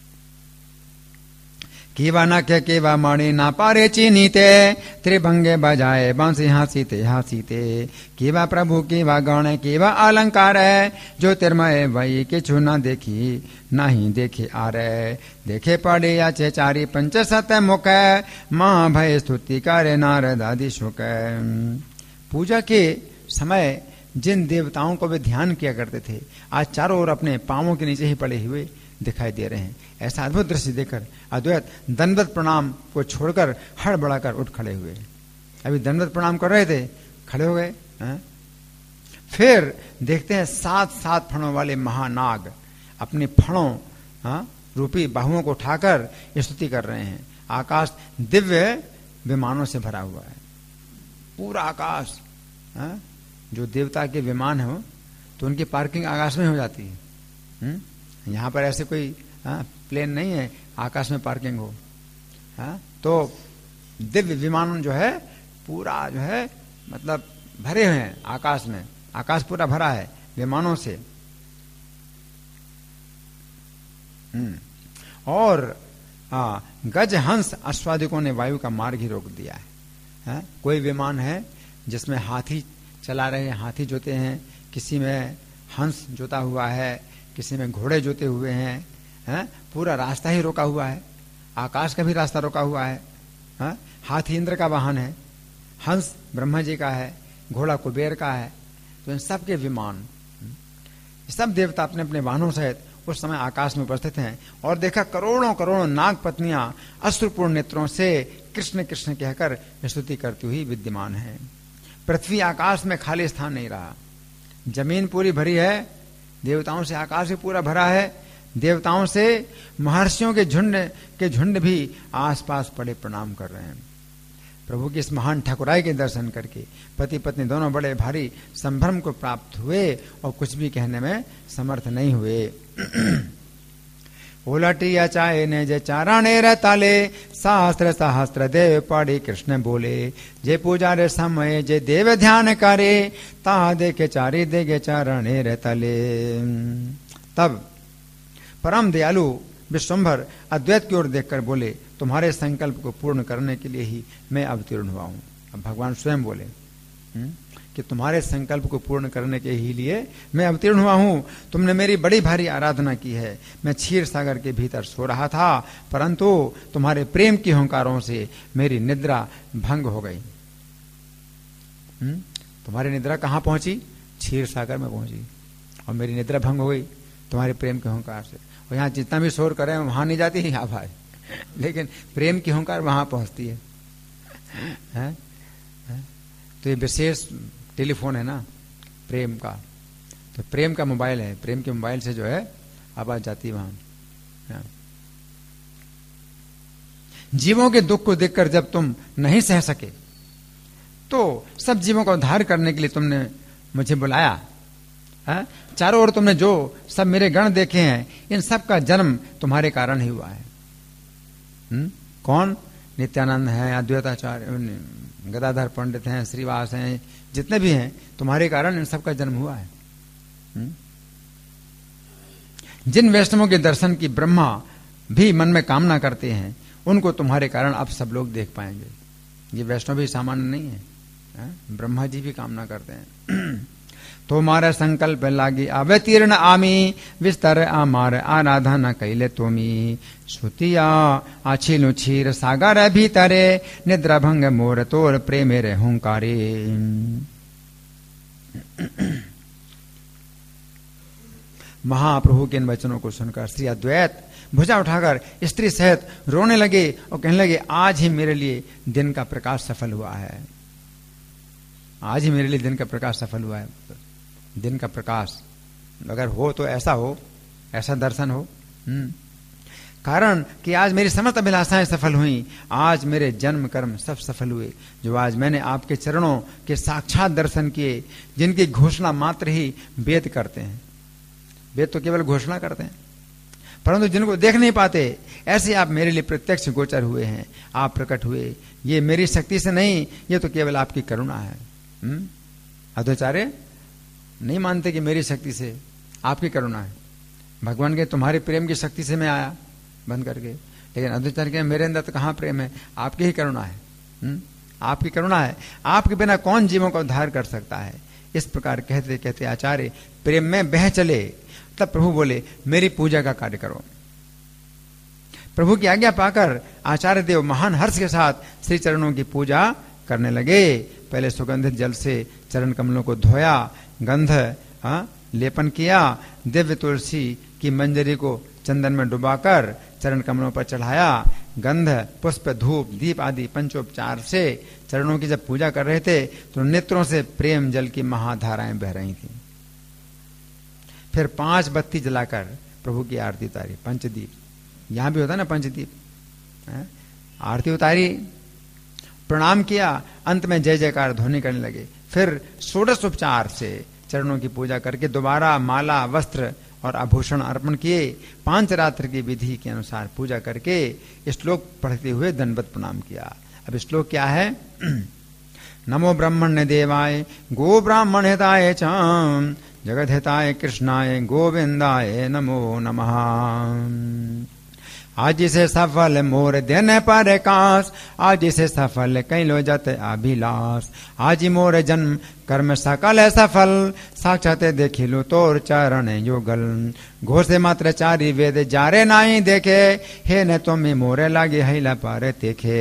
केवा न क्या केवा माणी ना पारे चीनीते, त्रिभंगे बजाए बांसी हासीते हासीते, केवा प्रभु केवा गण केवा अलंकार है, ज्योतिर्मय वही किछु न देखी नहीं देखे आ रहे, देखे पड़े या चारी पंच सत मुख, मां भय स्तुति करे नारद आदि शुक। पूजा के समय जिन देवताओं को वे ध्यान किया करते थे आज चारों ओर अपने पांवों के नीचे ही पड़े हुए दिखाई दे रहे हैं। ऐसा अद्भुत दृश्य देखकर अद्वैत दंडवत प्रणाम को छोड़कर हड़बड़ाकर उठ खड़े हुए। अभी दंडवत प्रणाम कर रहे थे, खड़े हो गए। फिर देखते हैं 7 फणों वाले महानाग अपने फणों रूपी बाहुओं को उठाकर स्तुति कर रहे हैं। आकाश दिव्य विमानों से भरा हुआ है, पूरा आकाश। जो देवता के विमान हो तो उनकी पार्किंग आकाश में हो जाती है। यहाँ पर ऐसे कोई प्लेन नहीं है आकाश में पार्किंग हो। तो दिव्य विमान जो है पूरा जो है मतलब भरे हुए हैं आकाश में, आकाश पूरा भरा है विमानों से। और गज हंस अश्वादिकों ने वायु का मार्ग ही रोक दिया है। कोई विमान है जिसमें हाथी चला रहे हैं, हाथी जोते हैं, किसी में हंस जोता हुआ है, किसी में घोड़े जोते हुए हैं, पूरा रास्ता ही रोका हुआ है, आकाश का भी रास्ता रोका हुआ है। हाथी इंद्र का वाहन है, हंस ब्रह्मा जी का है, घोड़ा कुबेर का है। तो इन सब के विमान, सब देवता अपने अपने वाहनों सहित उस समय आकाश में उपस्थित हैं। और देखा करोड़ों करोड़ों नाग पत्नियां अश्रुपूर्ण नेत्रों से कृष्ण कृष्ण कहकर स्तुति करती हुई विद्यमान है। पृथ्वी आकाश में खाली स्थान नहीं रहा, जमीन पूरी भरी है देवताओं से, आकाश भी पूरा भरा है। देवताओं से महर्षियों के झुंड भी आसपास पड़े प्रणाम कर रहे हैं। प्रभु की इस महान ठाकुराई के दर्शन करके पति पत्नी दोनों बड़े भारी संभ्रम को प्राप्त हुए और कुछ भी कहने में समर्थ नहीं हुए। उलटिया चाहे ने जे चाराणे रहताले सहस्त्र सहस्त्र देव पढ़ी कृष्ण बोले जे पूजा रे समय जे देव ध्यान करे ता देखे चारी देगे चाराणे रहताले। तब परम दयालु विश्वंभर अद्वैत की ओर देखकर बोले तुम्हारे संकल्प को पूर्ण करने के लिए ही मैं अवतीर्ण हुआ हूं। अब भगवान स्वयं बोले कि तुम्हारे संकल्प को पूर्ण करने के ही लिए मैं अवतीर्ण हुआ हूं। तुमने मेरी बड़ी भारी आराधना की है। मैं क्षीर सागर के भीतर सो रहा था, परंतु तुम्हारे प्रेम की हुंकारों से मेरी निद्रा भंग हो गई। तुम्हारी निद्रा कहां पहुंची? क्षीर सागर में पहुंची, और मेरी निद्रा भंग हो गई तुम्हारे प्रेम के हुंकार से। और यहाँ जितना भी शोर करें वहां नहीं जाती है आवाज, लेकिन प्रेम की हुंकार वहां पहुंचती है? तो ये विशेष टेलीफोन है ना प्रेम का, तो प्रेम का मोबाइल है, प्रेम के मोबाइल से जो है आवाज जाती है वहां। जीवों के दुख को देखकर जब तुम नहीं सह सके तो सब जीवों का उद्धार करने के लिए तुमने मुझे बुलाया है? चारों ओर तुमने जो सब मेरे गण देखे हैं, इन सब का जन्म तुम्हारे कारण ही हुआ है। कौन? नित्यानंद हैं, अद्वैताचार्य, गदाधर पंडित हैं, श्रीवास हैं, जितने भी हैं, तुम्हारे कारण इन सब का जन्म हुआ है। जिन वैष्णवों के दर्शन की ब्रह्मा भी मन में कामना करते हैं, उनको तुम्हारे कारण अब सब लोग देख पाएंगे। ये वैष्णव भी सामान्य नहीं है, ब्रह्मा जी भी कामना करते हैं। तुम्हारे संकल्प लागी अवतीर्ण आमी विस्तर आमार आराधना कैले तुमी सुतिया आछिलु क्षीर सागर भीतरे निद्रा भंग मोर तोर प्रेमेरे हुंकारे। महाप्रभु के इन वचनों को सुनकर श्री अद्वैत भुजा उठाकर स्त्री सहित रोने लगे और कहने लगे आज ही मेरे लिए दिन का प्रकाश सफल हुआ है। आज ही मेरे लिए दिन का प्रकाश सफल हुआ है। दिन का प्रकाश अगर हो तो ऐसा हो, ऐसा दर्शन हो। कारण कि आज मेरी समस्त अभिलाषाएं सफल हुई, आज मेरे जन्म कर्म सब सफल हुए, जो आज मैंने आपके चरणों के साक्षात दर्शन किए, जिनकी घोषणा मात्र ही वेद करते हैं। वेद तो केवल घोषणा करते हैं, परंतु जिनको देख नहीं पाते, ऐसे आप मेरे लिए प्रत्यक्ष गोचर हुए हैं, आप प्रकट हुए। ये मेरी शक्ति से नहीं, ये तो केवल आपकी करुणा है। अद्वैताचार्य नहीं मानते कि मेरी शक्ति से, आपकी करुणा है। भगवान के तुम्हारे प्रेम की शक्ति से मैं आया बंद करके, लेकिन अद्वैताचार्य के मेरे अंदर तो कहाँ प्रेम है, आपकी ही करुणा है। आपकी करुणा है, आपके बिना कौन जीवों का उद्धार कर सकता है। इस प्रकार कहते कहते आचार्य प्रेम में बह चले। तब प्रभु बोले मेरी पूजा का कार्य करो। प्रभु की आज्ञा पाकर आचार्य देव महान हर्ष के साथ श्री चरणों की पूजा करने लगे। पहले सुगंधित जल से चरण कमलों को धोया, गंध लेपन किया, दिव्य तुलसी की मंजरी को चंदन में डुबाकर चरण कमलों पर चढ़ाया। गंध, पुष्प, धूप, दीप आदि पंचोपचार से चरणों की जब पूजा कर रहे थे तो नेत्रों से प्रेम जल की महाधाराएं बह रही थी। फिर 5 बत्ती जलाकर प्रभु की आरती उतारी। पंचदीप, यहां भी होता है ना पंचदीप। आरती उतारी, प्रणाम किया, अंत में जय जयकार ध्वनि करने लगे। फिर षोडश उपचार से चरणों की पूजा करके दोबारा माला, वस्त्र और आभूषण अर्पण किए। 5 रात्र की विधि के अनुसार पूजा करके श्लोक पढ़ते हुए दंडवत प्रणाम किया। अब श्लोक क्या है? नमो ब्रह्मण्य देवाय गो ब्राह्मण हिताय च जगत हिताय कृष्णाय गोविंदाय नमो नमः। आज से सफल मोर दिन पर काश, आज से सफल कैलो जत अभिलाष। आज मोर जन्म कर्म सकल सफल, साक्षात देखिलो तोर चरण युगल। घोषे मात्र चारि वेद जारे नाई देखे, हे न तुम मोरे लागे हैला पर देखे।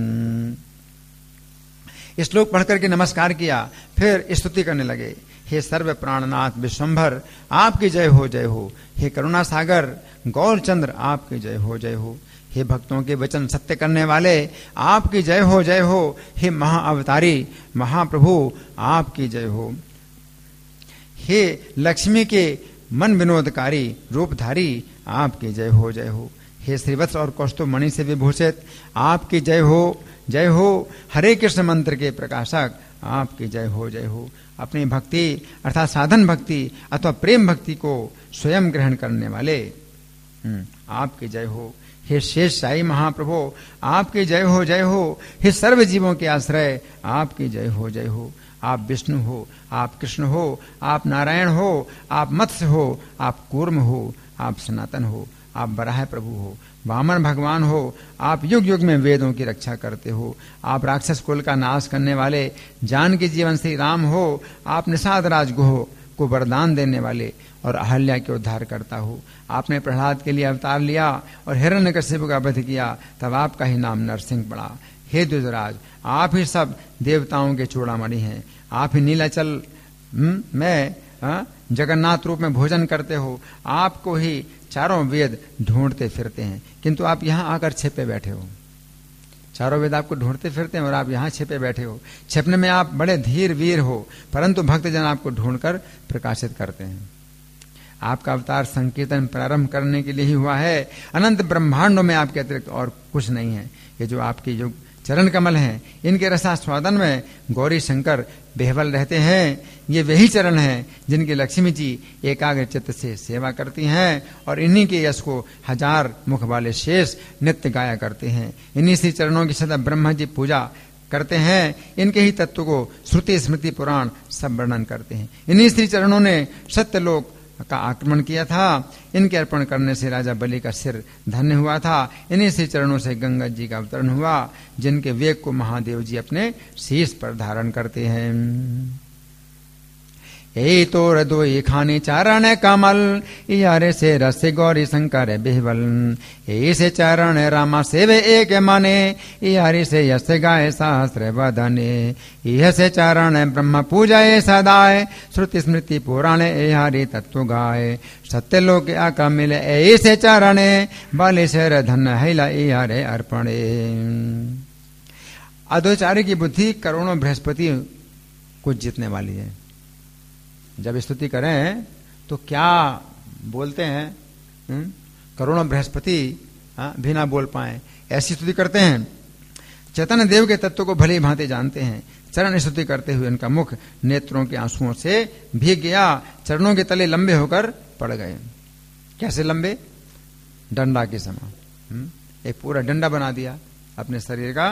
श्लोक पढ़कर के नमस्कार किया, फिर स्तुति करने लगे। हे सर्व प्राणनाथ विश्वंभर, आपकी जय हो जय हो। हे करुणा सागर गौरचंद्र, आपकी जय हो जय हो। हे भक्तों के वचन सत्य करने वाले, आपकी जय हो जय हो। हे महाअवतारी महाप्रभु, आपकी जय हो। हे लक्ष्मी के मन विनोदकारी रूपधारी, आपकी जय हो जय हो। हे श्रीवत्स और कौस्तुभ मणि से विभूषित आपकी जय हो जय हो। हरे कृष्ण मंत्र के प्रकाशक आपकी जय हो जय हो। अपनी भक्ति अर्थात साधन भक्ति अथवा प्रेम भक्ति को स्वयं ग्रहण करने वाले आपकी जय हो। हे शेष साई महाप्रभु आपकी जय हो जय हो। हे सर्व जीवों के आश्रय आपकी जय हो जय हो। आप विष्णु हो, आप कृष्ण हो, आप नारायण हो, आप मत्स्य हो, आप कूर्म हो, आप सनातन हो, आप बराह प्रभु हो, वामन भगवान हो, आप युग युग में वेदों की रक्षा करते हो, आप राक्षस कुल का नाश करने वाले जानकी जीवन श्री राम हो, आप निषाद राज गुह को वरदान देने वाले और अहल्या के उद्धार करता हो। आपने प्रहलाद के लिए अवतार लिया और हिरण्यकशिपु का वध किया, तब आपका ही नाम नरसिंह पड़ा। हे द्विजराज आप ही सब देवताओं के चूड़ामणि हैं, आप ही नीलाचल में जगन्नाथ रूप में भोजन करते हो, आपको ही चारों वेद ढूंढते फिरते हैं, किंतु आप यहाँ आकर छिपे बैठे हो। चारों वेद आपको ढूंढते फिरते हैं और आप यहाँ छिपे बैठे हो। छिपने में आप बड़े धीर वीर हो, परंतु भक्तजन आपको ढूंढकर प्रकाशित करते हैं। आपका अवतार संकीर्तन प्रारंभ करने के लिए ही हुआ है। अनंत ब्रह्मांडों में आपके अतिरिक्त और कुछ नहीं है। ये जो आपकी जो चरण कमल हैं, इनके रसास्वादन में गौरी शंकर बेहवल रहते हैं। ये वही चरण हैं जिनकी लक्ष्मी जी एकाग्र चित्त से सेवा करती हैं और इन्हीं के यश को हजार मुख वाले शेष नित्य गाया करते हैं। इन्हीं से चरणों की सदा ब्रह्मा जी पूजा करते हैं। इनके ही तत्व को श्रुति स्मृति पुराण सब वर्णन करते हैं। इन्हीं श्री चरणों ने सत्यलोक का आक्रमण किया था। इनके अर्पण करने से राजा बलि का सिर धन्य हुआ था। इन्हीं से चरणों से गंगा जी का अवतरण हुआ, जिनके वेग को महादेव जी अपने शीश पर धारण करते हैं। ए तोर दोई खानी चारण कमल, यारे से रस गौरी शंकर बेहवल। ए से चरण रामा सेवे एक माने, यारे से यश गाय सहस्र वदने। यह से चरण ब्रह्म पूजाए सदाए, श्रुति स्मृति पुराणे ए हरि तत्व गाय। सत्य लोक आका मिले ऐसे चरण, बलि शेर धन हैला ए हरे अर्पणे। अद्वैताचार्य की बुद्धि करोड़ों बृहस्पति को जीतने वाली है। जब स्तुति करें तो क्या बोलते हैं, करोड़ों बृहस्पति भी ना बोल पाए, ऐसी स्तुति करते हैं। चैतन्य देव के तत्व को भली भांति जानते हैं। चरण स्तुति करते हुए उनका मुख नेत्रों के आंसुओं से भीग गया। चरणों के तले लंबे होकर पड़ गए। कैसे लंबे? डंडा के समान। एक पूरा डंडा बना दिया अपने शरीर का।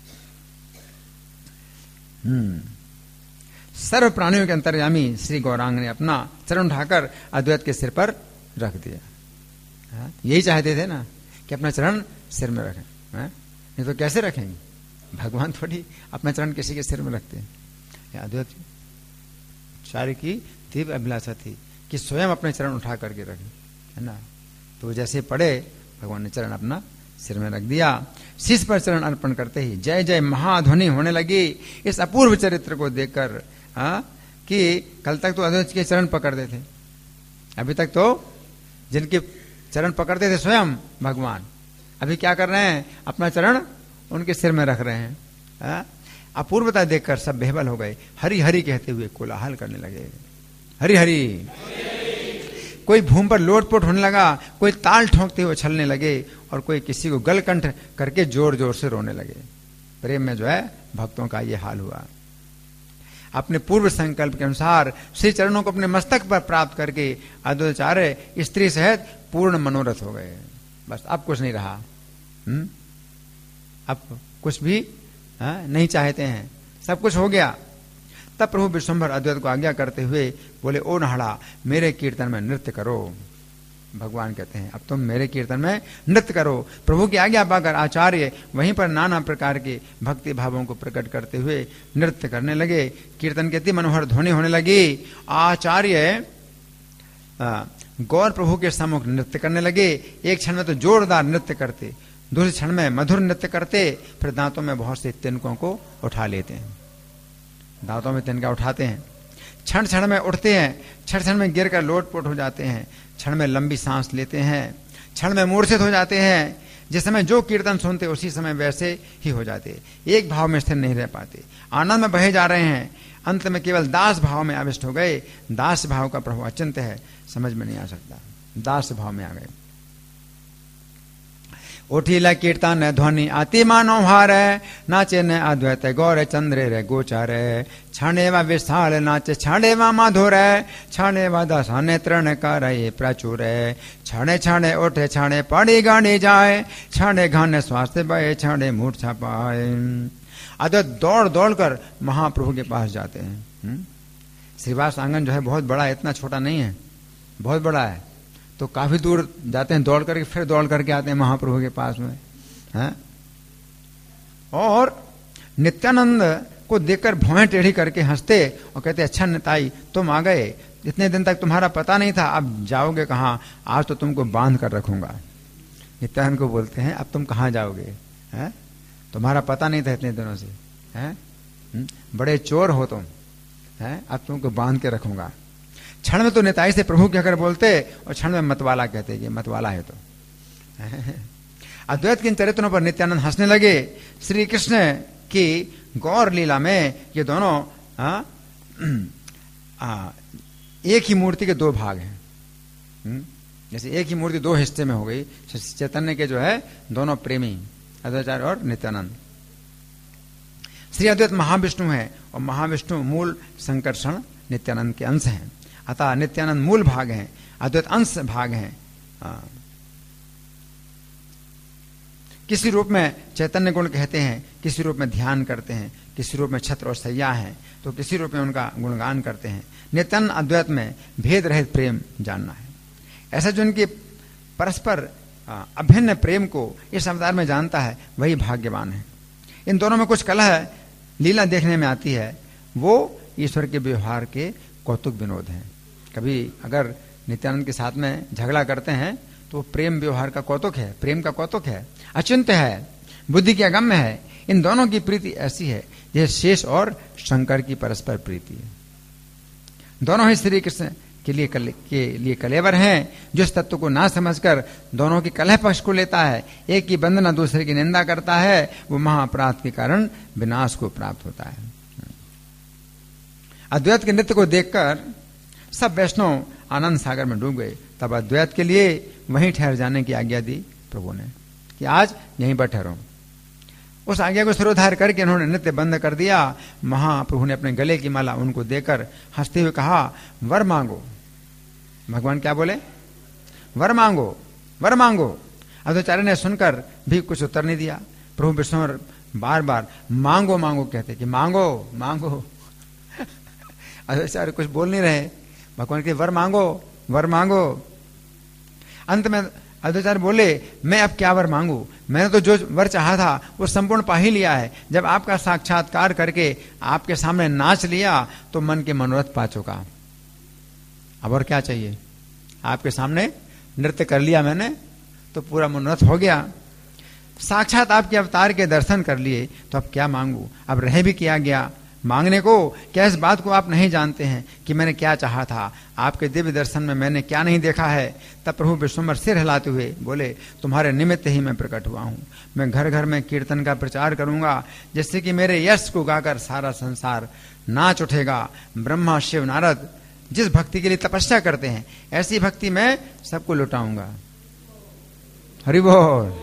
सर्व प्राणियों के अंतर्यामी श्री गौरांग ने अपना चरण उठाकर अद्वैत के सिर पर रख दिया। यही चाहते थे ना कि अपना चरण सिर में रखें, नहीं तो कैसे रखेंगे? भगवान थोड़ी अपना चरण किसी के सिर में रखते हैं। अद्वैत चार्य की तीव्र अभिलाषा थी कि स्वयं अपने चरण उठा करके रखें, है ना। तो जैसे पड़े भगवान ने चरण अपना सिर में रख दिया। शीश पर चरण अर्पण करते ही जय जय महाध्वनि होने लगी। इस अपूर्व चरित्र को देखकर कि कल तक तो अद्वैत के चरण पकड़ते थे, अभी तक तो जिनके चरण पकड़ते थे स्वयं भगवान, अभी क्या कर रहे हैं? अपना चरण उनके सिर में रख रहे हैं। अपूर्वता देखकर सब बेहबल हो गए। हरि हरि कहते हुए कोलाहल करने लगे। हरि हरि। कोई भूमि पर लोटपोट होने लगा, कोई ताल ठोंकते हुए उछलने लगे और कोई किसी को गलकंठ करके जोर जोर से रोने लगे। प्रेम में जो है भक्तों का ये हाल हुआ। अपने पूर्व संकल्प के अनुसार श्री चरणों को अपने मस्तक पर प्राप्त करके अद्वैताचार्य स्त्री सहित पूर्ण मनोरथ हो गए। बस अब कुछ नहीं रहा। अब कुछ भी नहीं चाहते हैं, सब कुछ हो गया। तब प्रभु विश्वंभर अद्वैत को आज्ञा करते हुए बोले, ओ नहड़ा मेरे कीर्तन में नृत्य करो। भगवान कहते हैं अब तुम मेरे कीर्तन में नृत्य करो। प्रभु की आज्ञा पाकर आचार्य वहीं पर नाना प्रकार के भक्ति भावों को प्रकट करते हुए नृत्य करने लगे। कीर्तन की अति मनोहर ध्वनि होने लगी। आचार्य गौर प्रभु के सम्मुख नृत्य करने लगे। एक क्षण में तो जोरदार नृत्य करते, दूसरे क्षण में मधुर नृत्य करते, फिर दांतों में बहुत से तिनकों को उठा लेते हैं। दांतों में तिनका उठाते हैं, क्षण क्षण में उठते हैं, क्षण क्षण में गिर कर लोटपोट हो जाते हैं, क्षण में लंबी सांस लेते हैं, क्षण में मूर्छित हो जाते हैं। जिस समय जो कीर्तन सुनते उसी समय वैसे ही हो जाते, एक भाव में स्थिर नहीं रह पाते, आनंद में बहे जा रहे हैं। अंत में केवल दास भाव में आविष्ट हो गए। दास भाव का प्रभाव अचिंत्य है, समझ में नहीं आ सकता। दास भाव में आ गए। उठीला कीर्तन ध्वनि अति मनोहर नाचे न अद्वैत गौर चंद्र रे गोचर क्षणे व विशाल नाचे क्षणे व मधुर क्षणे व दस नेत्र कर प्रचुर क्षणे क्षणे उठे क्षणे पड़ी गणी जाए क्षणे घन स्वास्थ्य बहे क्षणे मूर्छा पाए। अद्वैत दौड़ दौड़ कर महाप्रभु के पास जाते हैं। श्रीवास आंगन जो है बहुत बड़ा है, इतना छोटा नहीं है, बहुत बड़ा है। तो काफी दूर जाते हैं दौड़ करके, फिर दौड़ करके आते हैं महाप्रभु के पास में हैं। और नित्यानंद को देखकर भौएं टेढ़ी करके हंसते और कहते अच्छा निताई तुम आ गए, इतने दिन तक तुम्हारा पता नहीं था, अब जाओगे कहाँ, आज तो तुमको बांध कर रखूंगा। नित्यानंद को बोलते हैं अब तुम कहाँ जाओगे, हैं? तुम्हारा पता नहीं था इतने दिनों से, हैं? बड़े चोर हो तुम, हैं? अब तुमको बांध के रखूंगा। क्षण में तो निताई से प्रभु कहकर बोलते और क्षण में मतवाला कहते, ये मतवाला है तो। अद्वैत के चरित्रों पर नित्यानंद हंसने लगे। श्री कृष्ण की गौर लीला में ये दोनों एक ही मूर्ति के दो भाग हैं। जैसे एक ही मूर्ति दो हिस्से में हो गई, चैतन्य के जो है दोनों प्रेमी अद्वैताचार्य और नित्यानंद। श्री अद्वैत महाविष्णु है और महाविष्णु मूल संकर्षण नित्यानंद के अंश हैं। अतः नित्यानंद मूल भाग हैं, अद्वैत अंश भाग हैं। किसी रूप में चैतन्य गुण कहते हैं, किसी रूप में ध्यान करते हैं, किसी रूप में छत्र और सैया है, तो किसी रूप में उनका गुणगान करते हैं। नित्यानंद अद्वैत में भेद रहित प्रेम जानना है। ऐसा जो उनके परस्पर अभिन्न प्रेम को इस अवतार में जानता है वही भाग्यवान है। इन दोनों में कुछ कलह लीला देखने में आती है, वो ईश्वर के व्यवहार के कौतुक विनोद हैं। कभी अगर नित्यानंद के साथ में झगड़ा करते हैं तो प्रेम व्यवहार का कौतुक है, प्रेम का कौतुक है, अचिंत्य है, बुद्धि के अगम्य है। इन दोनों की प्रीति ऐसी है जैसे शेष और शंकर की परस्पर प्रीति है। दोनों ही श्री कृष्ण के लिए कलेवर हैं। जो इस तत्व को ना समझकर दोनों की कलह पक्ष को लेता है, एक की वंदना दूसरे की निंदा करता है, वो महाअपराध के कारण विनाश को प्राप्त होता है। अद्वैत के नृत्य को देखकर सब वैष्णव आनंद सागर में डूब गए। तब अद्वैत के लिए वहीं ठहर जाने की आज्ञा दी प्रभु ने कि आज यहीं पर ठहरो। उस आज्ञा को सिरोधार करके उन्होंने नृत्य बंद कर दिया। महाप्रभु ने अपने गले की माला उनको देकर हंसते हुए कहा, वर मांगो। भगवान क्या बोले? वर मांगो, वर मांगो। अद्वैताचार्य ने सुनकर भी कुछ उत्तर नहीं दिया। प्रभु विष्णु बार बार मांगो मांगो कहते कि मांगो मांगो। अद्वैताचार्य कुछ बोल नहीं रहे। भगवान के वर मांगो, वर मांगो। अंत में अद्वैताचार्य बोले, मैं अब क्या वर मांगू, मैंने तो जो वर चाहा था वो संपूर्ण पा ही लिया है। जब आपका साक्षात्कार करके आपके सामने नाच लिया तो मन के मनोरथ पा चुका। अब और क्या चाहिए? आपके सामने नृत्य कर लिया मैंने तो पूरा मनोरथ हो गया। साक्षात आपके अवतार के दर्शन कर लिए तो अब क्या मांगू, अब रह भी किया गया मांगने को। क्या इस बात को आप नहीं जानते हैं कि मैंने क्या चाहा था? आपके दिव्य दर्शन में मैंने क्या नहीं देखा है? तब प्रभु विश्वम्भर सिर हिलाते हुए बोले, तुम्हारे निमित्त ही मैं प्रकट हुआ हूं। मैं घर घर में कीर्तन का प्रचार करूंगा, जिससे कि मेरे यश को गाकर सारा संसार नाच उठेगा। ब्रह्मा शिव नारद जिस भक्ति के लिए तपस्या करते हैं, ऐसी भक्ति मैं सबको लुटाऊंगा। हरि बोल।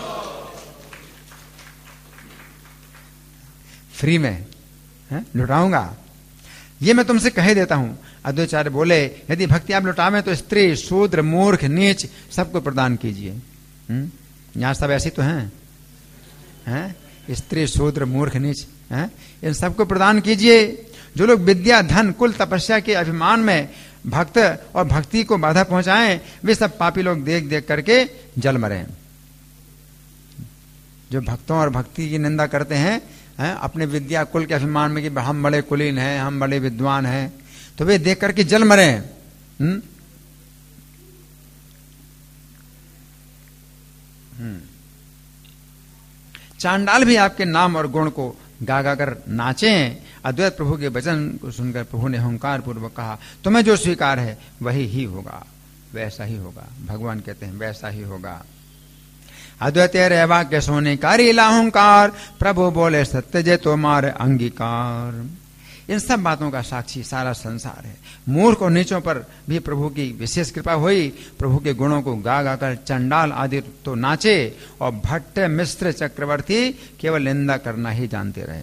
फ्री में लुटाऊंगा, ये मैं तुमसे कह देता हूं। अद्वैताचार्य बोले, यदि भक्ति आप लुटावें तो स्त्री शूद्र मूर्ख नीच सबको प्रदान कीजिए। यहां सब ऐसी तो हैं? स्त्री शूद्र मूर्ख नीच हैं, इन सबको प्रदान कीजिए। जो लोग विद्या धन कुल तपस्या के अभिमान में भक्त और भक्ति को बाधा पहुंचाएं, वे सब पापी लोग देख देख करके जल मरे। जो भक्तों और भक्ति की निंदा करते हैं, अपने विद्या कुल के अभिमान में कि हम बड़े कुलीन हैं, हम बड़े विद्वान हैं, तो वे देख करके जल मरे। चांडाल भी आपके नाम और गुण को गा गा कर नाचे। अद्वैत प्रभु के वचन को सुनकर प्रभु ने अहंकार पूर्वक कहा, तुम्हें जो स्वीकार है वही ही होगा, वैसा ही होगा। भगवान कहते हैं वैसा ही होगा। अद्वैत रेवा के सोने कारी लाहंकार, प्रभु बोले सत्य जे तुम्हारे अंगीकार। इन सब बातों का साक्षी सारा संसार है। मूर्ख और नीचों पर भी प्रभु की विशेष कृपा हुई। प्रभु के गुणों को गा गा कर चंडाल आदि तो नाचे और भट्ट मिश्र चक्रवर्ती केवल निंदा करना ही जानते रहे।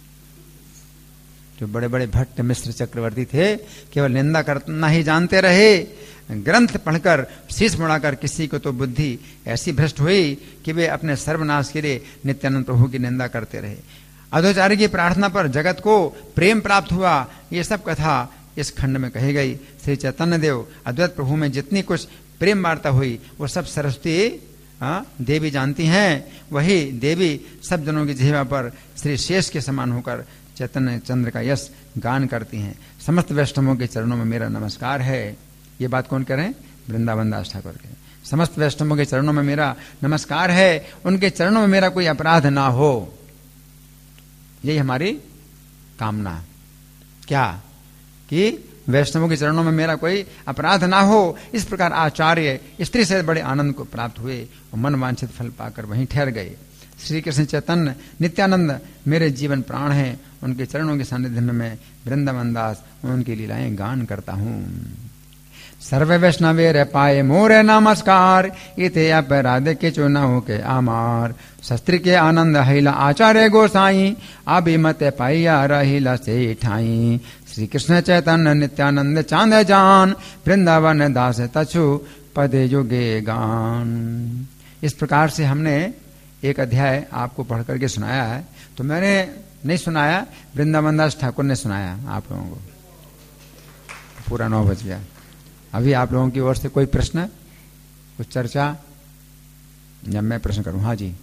जो बड़े बड़े भट्ट मिश्र चक्रवर्ती थे केवल निंदा करना ही जानते रहे। ग्रंथ पढ़कर शीश मुड़ाकर किसी को तो बुद्धि ऐसी भ्रष्ट हुई कि वे अपने सर्वनाश के लिए नित्यानंद प्रभु की निंदा करते रहे। अधोचार्य की प्रार्थना पर जगत को प्रेम प्राप्त हुआ, ये सब कथा इस खंड में कही गई। श्री चैतन्य देव अद्वैत प्रभु में जितनी कुछ प्रेम वार्ता हुई वो सब सरस्वती देवी जानती हैं। वही देवी सब जनों की जिह्वा पर श्री शेष के समान होकर चैतन्य चंद्र का यश गान करती हैं। समस्त वैष्णवों के चरणों में मेरा नमस्कार है। ये बात कौन कह रहे हैं? वृंदावन दास ठाकुर के। समस्त वैष्णवों के चरणों में मेरा नमस्कार है, उनके चरणों में मेरा कोई अपराध ना हो, यही हमारी कामना। क्या? कि वैष्णवों के चरणों में मेरा कोई अपराध ना हो। इस प्रकार आचार्य स्त्री से बड़े आनंद को प्राप्त हुए और मन वांछित फल पाकर वहीं ठहर गए। श्री कृष्ण चैतन्य नित्यानंद मेरे जीवन प्राण हैं। उनके चरणों के सानिध्य में मैं वृंदावन दास उनकी लीलाएं गान करता हूँ। सर्व वैष्णवे रे पाए मोरे नमस्कार, इते अपराध के चुनाव के आमार। शस्त्र के आनंद हिला आचार्य गोसाई, अभिमत पाइया रहिला से ठाई। श्री कृष्ण चैतन्य नित्यानंद चांद जान, वृंदावन दास तछु पदे युगे गान। इस प्रकार से हमने एक अध्याय आपको पढ़ करके सुनाया है। तो मैंने नहीं सुनाया, वृंदावन दास ठाकुर ने सुनाया आप लोगों को। पूरा 9 बज गया। अभी आप लोगों की ओर से कोई प्रश्न, कुछ चर्चा? जब मैं प्रश्न करूं। हाँ जी।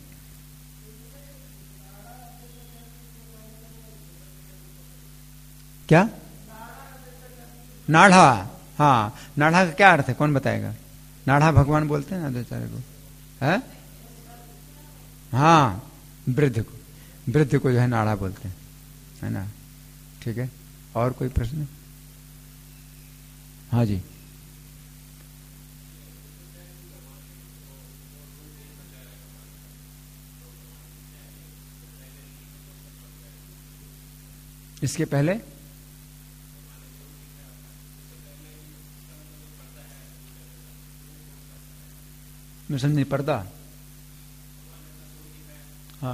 क्या? नाढ़ा। हाँ, नाढ़ा का क्या अर्थ है? कौन बताएगा? नाढ़ा भगवान बोलते हैं ना आचार्य को, है? हाँ, वृद्ध को जो है नाढ़ा बोलते हैं, है ना? ठीक है। और कोई प्रश्न? हाँ जी। इसके पहले मैं समझ नहीं। पर्दा? हाँ,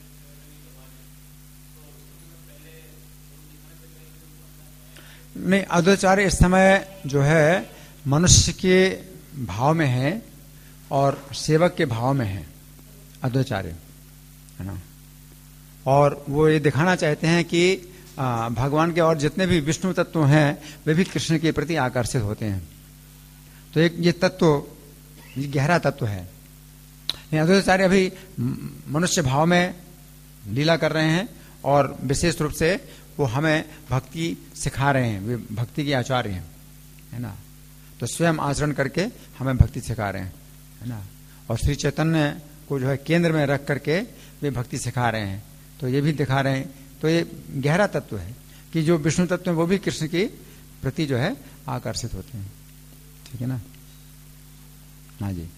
नहीं, अद्वैताचार्य इस समय जो है मनुष्य के भाव में है और सेवक के भाव में है अद्वैताचार्य, है ना? और वो ये दिखाना चाहते हैं कि भगवान के और जितने भी विष्णु तत्व हैं वे भी कृष्ण के प्रति आकर्षित होते हैं। तो एक ये तत्व गहरा तत्व है। अद्वैताचार्य अभी मनुष्य भाव में लीला कर रहे हैं और विशेष रूप से वो हमें भक्ति सिखा रहे हैं। वे भक्ति के आचार्य हैं, है ना? तो स्वयं आचरण करके हमें भक्ति सिखा रहे हैं, है ना? और श्री चैतन्य को जो है केंद्र में रख करके वे भक्ति सिखा रहे हैं। तो ये भी दिखा रहे हैं। तो ये गहरा तत्व है कि जो विष्णु तत्व है वो भी कृष्ण के प्रति जो है आकर्षित होते हैं। ठीक है ना? हाँ जी।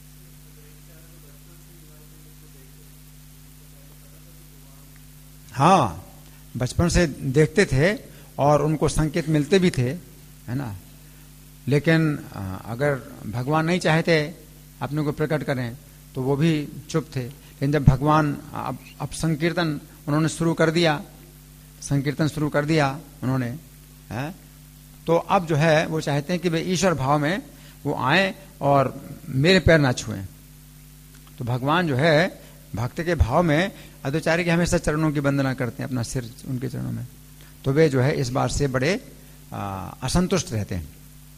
हाँ, बचपन से देखते थे और उनको संकेत मिलते भी थे, है ना? लेकिन अगर भगवान नहीं चाहते अपने को प्रकट करें तो वो भी चुप थे। लेकिन जब भगवान अब संकीर्तन उन्होंने शुरू कर दिया, संकीर्तन शुरू कर दिया उन्होंने, है? तो अब जो है वो चाहते हैं कि वे ईश्वर भाव में वो आए और मेरे पैर ना छुएं। तो भगवान जो है भक्त के भाव में अद्वैताचार्य के हमेशा चरणों की वंदना करते हैं, अपना सिर उनके चरणों में। तो वे जो है इस बात से बड़े असंतुष्ट रहते हैं।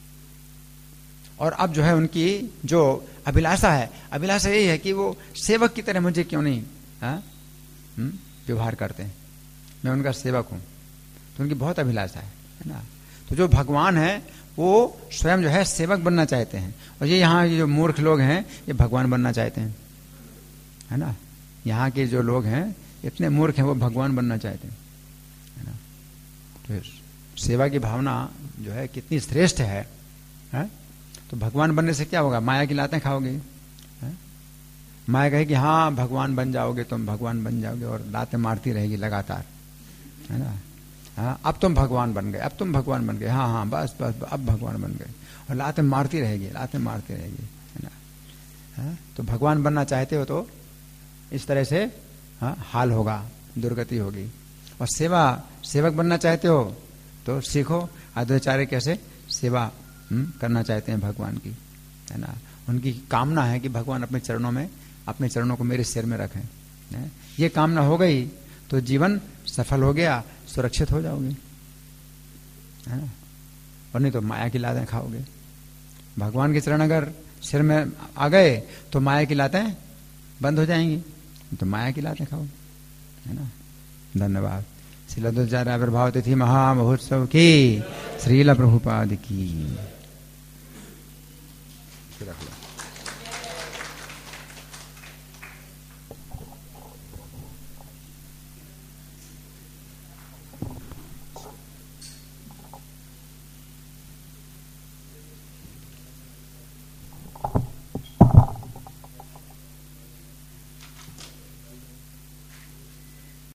और अब जो है उनकी जो अभिलाषा है, अभिलाषा यही है कि वो सेवक की तरह मुझे क्यों नहीं व्यवहार करते हैं, मैं उनका सेवक हूं। तो उनकी बहुत अभिलाषा है ना? तो जो भगवान है वो स्वयं जो है सेवक बनना चाहते हैं। और ये यहाँ जो मूर्ख लोग हैं ये भगवान बनना चाहते हैं, है ना? यहाँ के जो लोग हैं इतने मूर्ख हैं, वो भगवान बनना चाहते हैं, है ना? तो सेवा की भावना जो है कितनी श्रेष्ठ है? तो भगवान बनने से क्या होगा? माया की लातें खाओगे, है? माया कहे कि हाँ भगवान बन जाओगे, तुम भगवान बन जाओगे और लातें मारती रहेगी लगातार, है ना? हाँ, अब तुम भगवान बन गए, अब तुम भगवान बन गए, हाँ हाँ बस बस अब भगवान बन गए। और लातें मारती रहेगी, लातें मारती रहेगी, है ना। हाँ, तो भगवान बनना चाहते हो तो इस तरह से हाँ हाल होगा, दुर्गति होगी। और सेवक बनना चाहते हो तो सीखो अद्वैताचार्य कैसे सेवा करना चाहते हैं भगवान की, है ना। उनकी कामना है कि भगवान अपने चरणों को मेरे सिर में रखें। ये कामना हो गई तो जीवन सफल हो गया, सुरक्षित हो जाओगे, है ना। और नहीं तो माया की लातें खाओगे। भगवान के चरण अगर सिर में आ गए तो माया की लातें बंद हो जाएंगी, तो माया की लातें खाओ, है ना। धन्यवाद। श्रील अद्वैताचार्य आविर्भाव तिथि महामहोत्सव की, श्रील प्रभुपाद की।